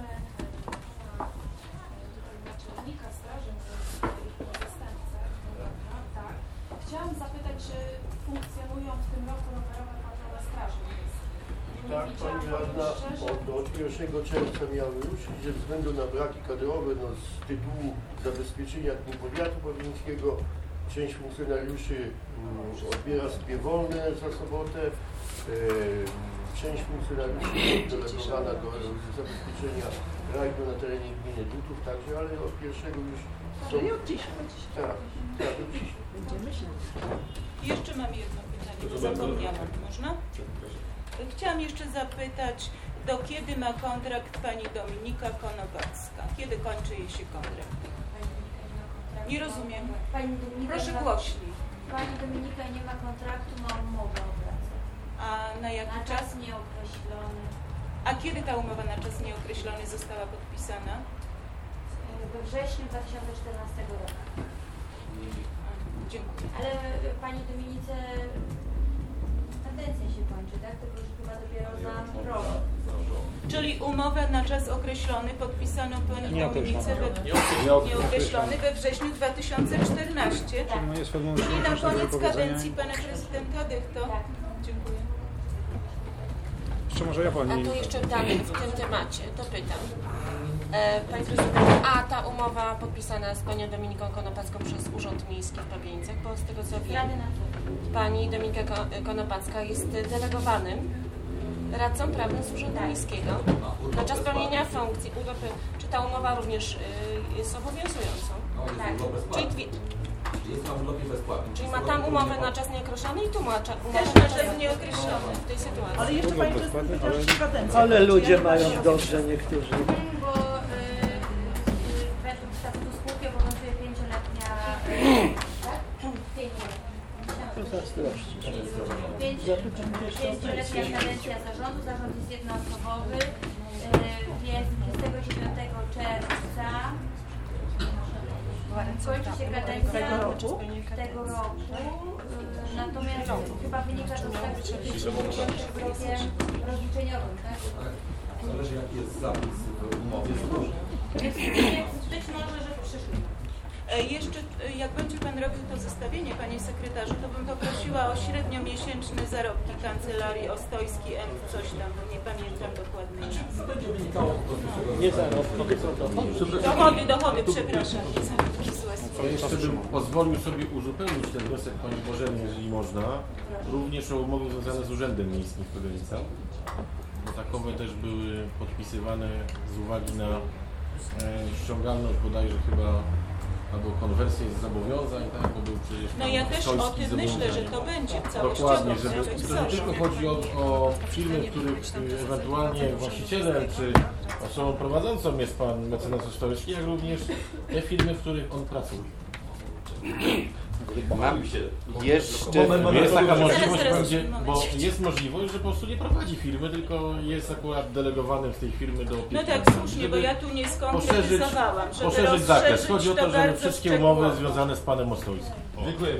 naczelnika straży i zastępcę, tak, chciałam zapytać, czy funkcjonują w tym roku rowerowe patrole straży miejskiej? Tak, Pani Radna, od 1 czerwca miały już ze względu na braki kadrowe, no, z tytułu zabezpieczenia powiatu powińskiego część funkcjonariuszy odbiera sobie wolne za sobotę, część funkcjonariuszy jest delegowana do zabezpieczenia rajdu na terenie gminy Dutów, także, ale od 1 już są... Czyli od dziś. Tak, od dziś. Będziemy się. Jeszcze mam jedno pytanie, bo zapomniałam. Można? Chciałam jeszcze zapytać, do kiedy ma kontrakt Pani Dominika Konopacka? Kiedy kończy jej się kontrakt? Nie rozumiem. Proszę głośniej. Pani Dominika nie ma kontraktu, ma umowę o pracę. A na jaki Na czas nieokreślony. A kiedy ta umowa na czas nieokreślony została podpisana? We wrześniu 2014 roku. Dziękuję. Ale Pani Dominice kadencja się kończy, tak? Tylko już chyba dopiero za rok. Czyli umowę na czas określony podpisano Pani Dominice nieokreślony we wrześniu 2014. Tak. I na koniec kadencji Pana Prezydenta Dychto. Tak. Dziękuję. Jeszcze może ja Pani... A to jeszcze dalej w tym temacie, to pytam. Pani Prezydent, a ta umowa podpisana z Panią Dominiką Konopacką przez Urząd Miejski w Papienicach, bo z tego co wiem, Pani Dominika Konopacka jest delegowanym radcą prawnym z Urzędu Miejskiego na czas pełnienia funkcji. Czy ta umowa również jest obowiązującą? Tak. Jest na urlopie bezpłatnym. Czyli ma tam umowę na czas nieokreślony i tu ma umowę na czas nieokreślony w tej sytuacji. Ale jeszcze Pani Prezydent powiedziała, że kadencja. Ale ludzie mają dobrze niektórzy. Bo według statutu spółki obowiązuje 5-letnia pięcioletnia kadencja zarządu. Zarząd jest jednoosobowy, więc 29 czerwca kończy się kadencja tego roku. Natomiast chyba wynika to z tego, że jest rokiem rozliczeniowym, tak? Zależy jaki jest zapis w umowie. Być może, że w przyszłym. Jeszcze jak będzie Pan robił to zestawienie, Panie Sekretarzu, to bym poprosiła o średniomiesięczne zarobki Kancelarii Ostojski M. coś tam, bo nie pamiętam dokładnie. Będzie wynikało Nie zarobki, tylko dochody, przepraszam. Nie zarobki, złe To jeszcze bym pozwolił sobie uzupełnić ten wniosek Pani Bożeny, jeżeli można, również o umowy związane z Urzędem Miejskim w Pogorzelicach. Bo takowe też były podpisywane z uwagi na ściągalność bodajże chyba albo konwersję z zobowiązań, tak, bo był przecież No ja też o tym myślę, że to będzie całościowo. Dokładnie, że to nie tylko chodzi o firmy, których ewentualnie właścicielem czy osobą prowadzącą jest pan mecenas Ostołecki, jak również te firmy, w których on pracuje. Mam jeszcze... Jest taka możliwość, bo jest możliwość, że po prostu nie prowadzi firmy, tylko jest akurat delegowanym z tej firmy do opieki. No tak, słusznie, bo ja tu nie skonkretyzowałam, żeby poszerzyć zakres. Chodzi o to, żeby bardzo wszystkie umowy związane z panem Ostołskim. Dziękuję.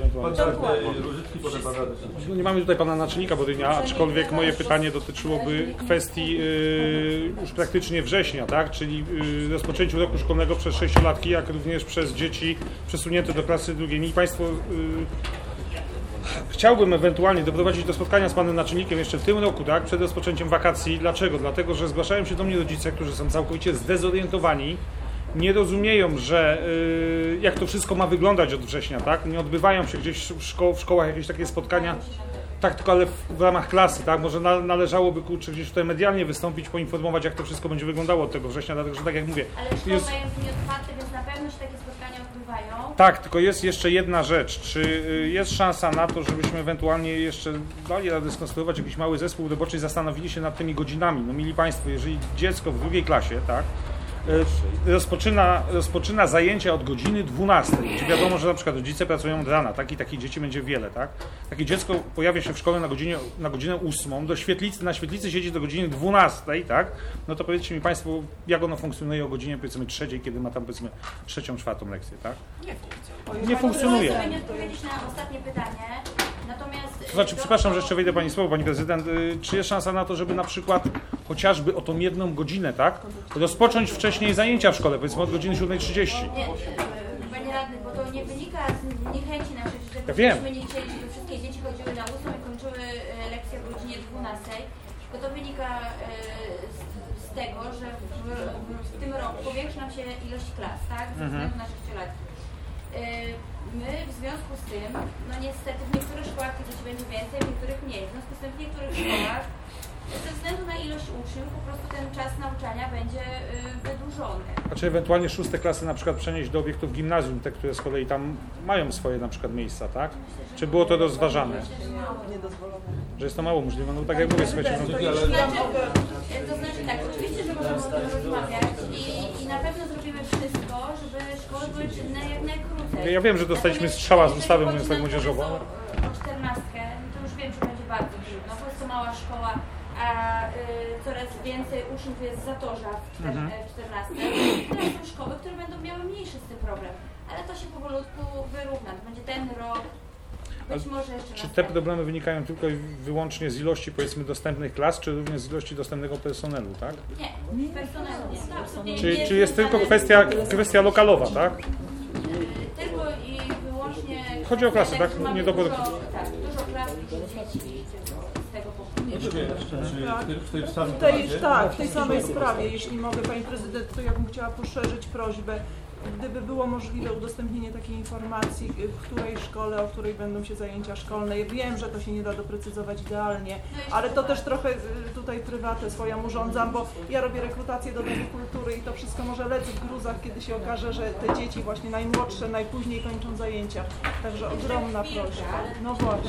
Nie mamy tutaj pana naczelnika Bodynia, aczkolwiek moje pytanie dotyczyłoby kwestii już praktycznie września, tak? Czyli rozpoczęciu roku szkolnego przez 6-latki, jak również przez dzieci przesunięte do klasy drugiej. I państwo chciałbym ewentualnie doprowadzić do spotkania z panem naczelnikiem jeszcze w tym roku, tak? Przed rozpoczęciem wakacji. Dlaczego? Dlatego, że zgłaszają się do mnie rodzice, którzy są całkowicie zdezorientowani, nie rozumieją, że jak to wszystko ma wyglądać od września, tak? Nie odbywają się gdzieś w szkołach jakieś takie spotkania, tak, tylko ale w ramach klasy, tak? Może należałoby gdzieś tutaj medialnie wystąpić, poinformować, jak to wszystko będzie wyglądało od tego września, dlatego że tak jak mówię. Ale szkoły mają nieotwarte, więc na pewno się takie spotkania odbywają. Tak, tylko jest jeszcze jedna rzecz. Czy jest szansa na to, żebyśmy ewentualnie jeszcze dali radę skonstruować jakiś mały zespół roboczy i zastanowili się nad tymi godzinami? No mili państwo, jeżeli dziecko w drugiej klasie, tak? Rozpoczyna zajęcia od godziny 12, gdzie wiadomo, że na przykład rodzice pracują od rana, tak? I takich dzieci będzie wiele, tak? Takie dziecko pojawia się w szkole na godzinę 8, na świetlicy siedzi do godziny 12, tak? No to powiedzcie mi państwo, jak ono funkcjonuje o godzinie powiedzmy 3, kiedy ma tam powiedzmy 3., 4. lekcję, tak? Nie funkcjonuje. Chcę nie odpowiedzieć na ostatnie pytanie, natomiast... To znaczy, przepraszam, że jeszcze wejdę pani słowo, pani prezydent, czy jest szansa na to, żeby na przykład chociażby o tą 1 godzinę, tak? Rozpocząć wcześniej zajęcia w szkole, powiedzmy od godziny 7:30. Nie, panie radny, bo to nie wynika z niechęci naszych, że Ja wiem. myśmy nie chcieli, żeby wszystkie dzieci chodziły na 8 i kończyły lekcje o godzinie 12, tylko to wynika z tego, że w tym roku powiększy nam się ilość klas, tak? Ze względu na 6-latki. My w związku z tym, no niestety w niektórych szkołach tych dzieci będzie więcej, w niektórych mniej. W związku z tym w niektórych szkołach ze względu na ilość uczniów po prostu ten czas nauczania będzie wydłużony. A czy ewentualnie 6. klasy na przykład przenieść do obiektów gimnazjum, te, które z kolei tam mają swoje na przykład miejsca, tak? Czy było to rozważane? Że jest to mało możliwe, no tak jak mówię, słuchajcie, no... To znaczy tak, oczywiście, że możemy o tym rozmawiać i na pewno zrobimy wszystko, żeby szkoły były czynne jak najkrócej. Ja wiem, że dostaliśmy strzała z ustawy, mówiąc tak młodzieżowo. O 14, no to już wiem, że będzie bardzo trudno, bo jest to mała szkoła, a coraz więcej uczniów jest z Zatorza w 14. Teraz są szkoły, które będą miały mniejszy z tym problem, ale to się powolutku wyrówna, to będzie ten rok. Być może jeszcze czy te problemy wynikają tylko i wyłącznie z ilości, powiedzmy, dostępnych klas, czy również z ilości dostępnego personelu, tak? Nie, personelu nie. To absolutnie Czy jest tylko kwestia lokalowa, tak? Tylko i wyłącznie... Chodzi o klasy, tak? Nie do dużo klas i dzieci z tego powodu. W tej samej sprawie, jeśli mogę, pani prezydent, to ja bym chciała poszerzyć prośbę. Gdyby było możliwe udostępnienie takiej informacji, w której szkole, o której będą się zajęcia szkolne. Ja wiem, że to się nie da doprecyzować idealnie, ale to też trochę tutaj prywatę swoją urządzam, bo ja robię rekrutację do Domu Kultury i to wszystko może lec w gruzach, kiedy się okaże, że te dzieci właśnie najmłodsze najpóźniej kończą zajęcia. Także ogromna prośba. No właśnie.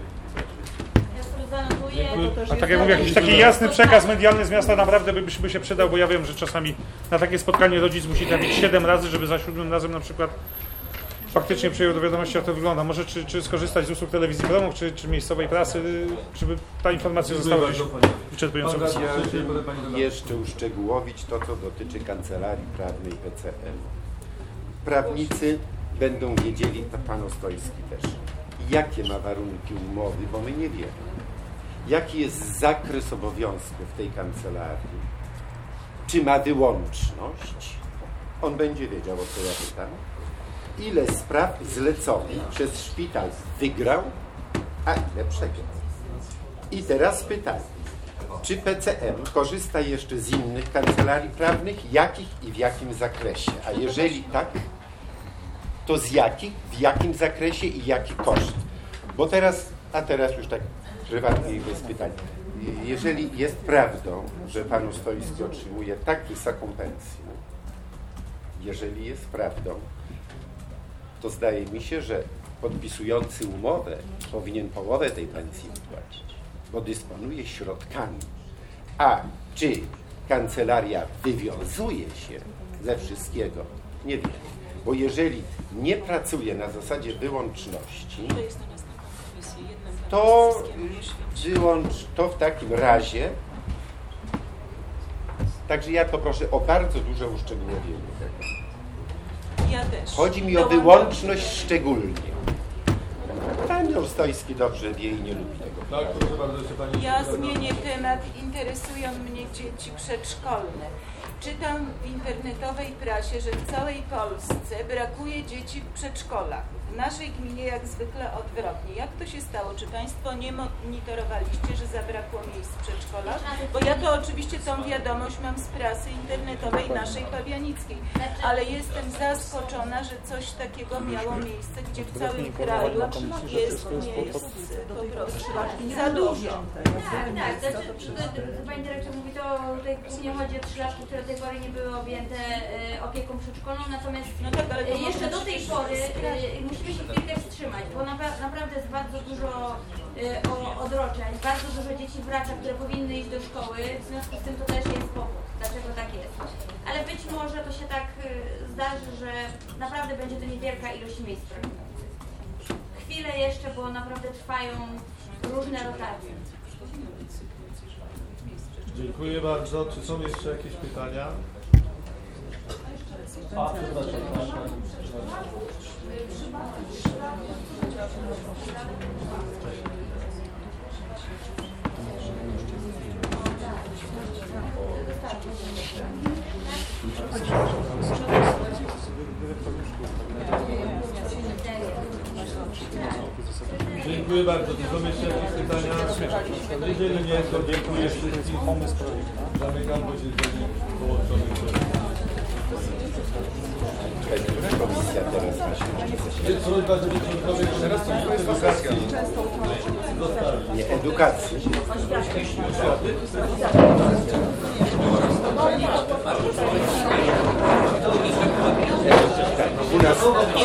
A tak jak mówię, jakiś taki jasny przekaz medialny z miasta naprawdę by się przydał, bo ja wiem, że czasami na takie spotkanie rodzic musi trafić 7 razy, żeby za 7 razem na przykład faktycznie przyjął do wiadomości, jak to wygląda. Może czy skorzystać z usług telewizji Promok, czy miejscowej prasy, żeby ta informacja została wyczerpująco wysłuchana. Jeszcze uszczegółowić to, co dotyczy Kancelarii Prawnej PCM. Prawnicy będą wiedzieli, to pan Ostołski też, jakie ma warunki umowy, bo my nie wiemy. Jaki jest zakres obowiązków tej kancelarii? Czy ma wyłączność? On będzie wiedział, o co ja pytam. Ile spraw zleconych przez szpital wygrał, a ile przegrał? I teraz pytanie. Czy PCM korzysta jeszcze z innych kancelarii prawnych? Jakich i w jakim zakresie? A jeżeli tak, to z jakich, w jakim zakresie i jaki koszt? Bo teraz już tak prywatnie bez pytań. Jeżeli jest prawdą, że pan Ostołski otrzymuje tak wysoką pensję, jeżeli jest prawdą, to zdaje mi się, że podpisujący umowę powinien połowę tej pensji wypłacić, bo dysponuje środkami. A czy kancelaria wywiązuje się ze wszystkiego? Nie wiem. Bo jeżeli nie pracuje na zasadzie wyłączności, to w takim razie, także ja poproszę o bardzo duże uszczegółowienie tego. Ja też. Chodzi mi o wyłączność szczególnie. Pan Olstojski dobrze wie i nie lubi tego. Tak, proszę bardzo, jeszcze pani. Ja zmienię temat. Interesują mnie dzieci przedszkolne. Czytam w internetowej prasie, że w całej Polsce brakuje dzieci w przedszkolach. W naszej gminie jak zwykle odwrotnie. Jak to się stało? Czy Państwo nie monitorowaliście, że zabrakło miejsc w przedszkolach? Bo ja to oczywiście tą wiadomość mam z prasy internetowej naszej pawianickiej, ale jestem zaskoczona, że coś takiego miało miejsce, gdzie w całym kraju jest miejsc po prostu za dużo. Tak, to pani dyrektor mówi, to tutaj głównie chodzi o 3-latki, które do tej pory nie były objęte opieką przedszkolną, natomiast jeszcze do tej pory musimy się chwilkę wstrzymać, bo naprawdę jest bardzo dużo odroczeń, bardzo dużo dzieci wraca, które powinny iść do szkoły, w związku z tym to też jest powód, dlaczego tak jest. Ale być może to się tak zdarzy, że naprawdę będzie to niewielka ilość miejsc pracujących. Chwilę jeszcze, bo naprawdę trwają różne rotacje. Dziękuję bardzo. Czy są jeszcze jakieś pytania? Dziękuję bardzo. Czy są jeszcze jakieś pytania? Jeżeli nie, to dziękuję wszystkim. Zamykam posiedzenie połączonych. Komisja teraz Jest prośba, żeby członkowie edukacji nie edukacji. U nas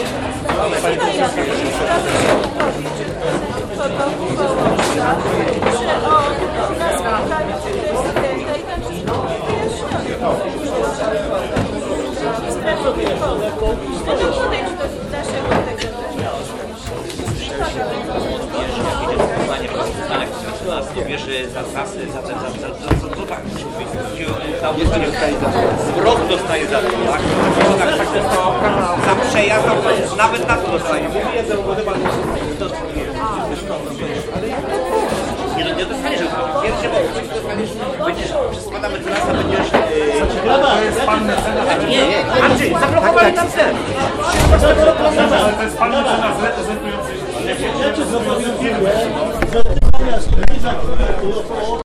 Bierze za zasy, to tak, zwrot dostaje za to, tak? To za przejazd, nawet na to dostaje. Nie dostaniesz, pierwszy będziesz, składamy do nas, a będziesz... To jest pan mecenas. Nie, Andrzej, zablokowali nam cel. Ale to jest pan mecenas zestujący. Ja cię zobowiązuję, że ty zamiast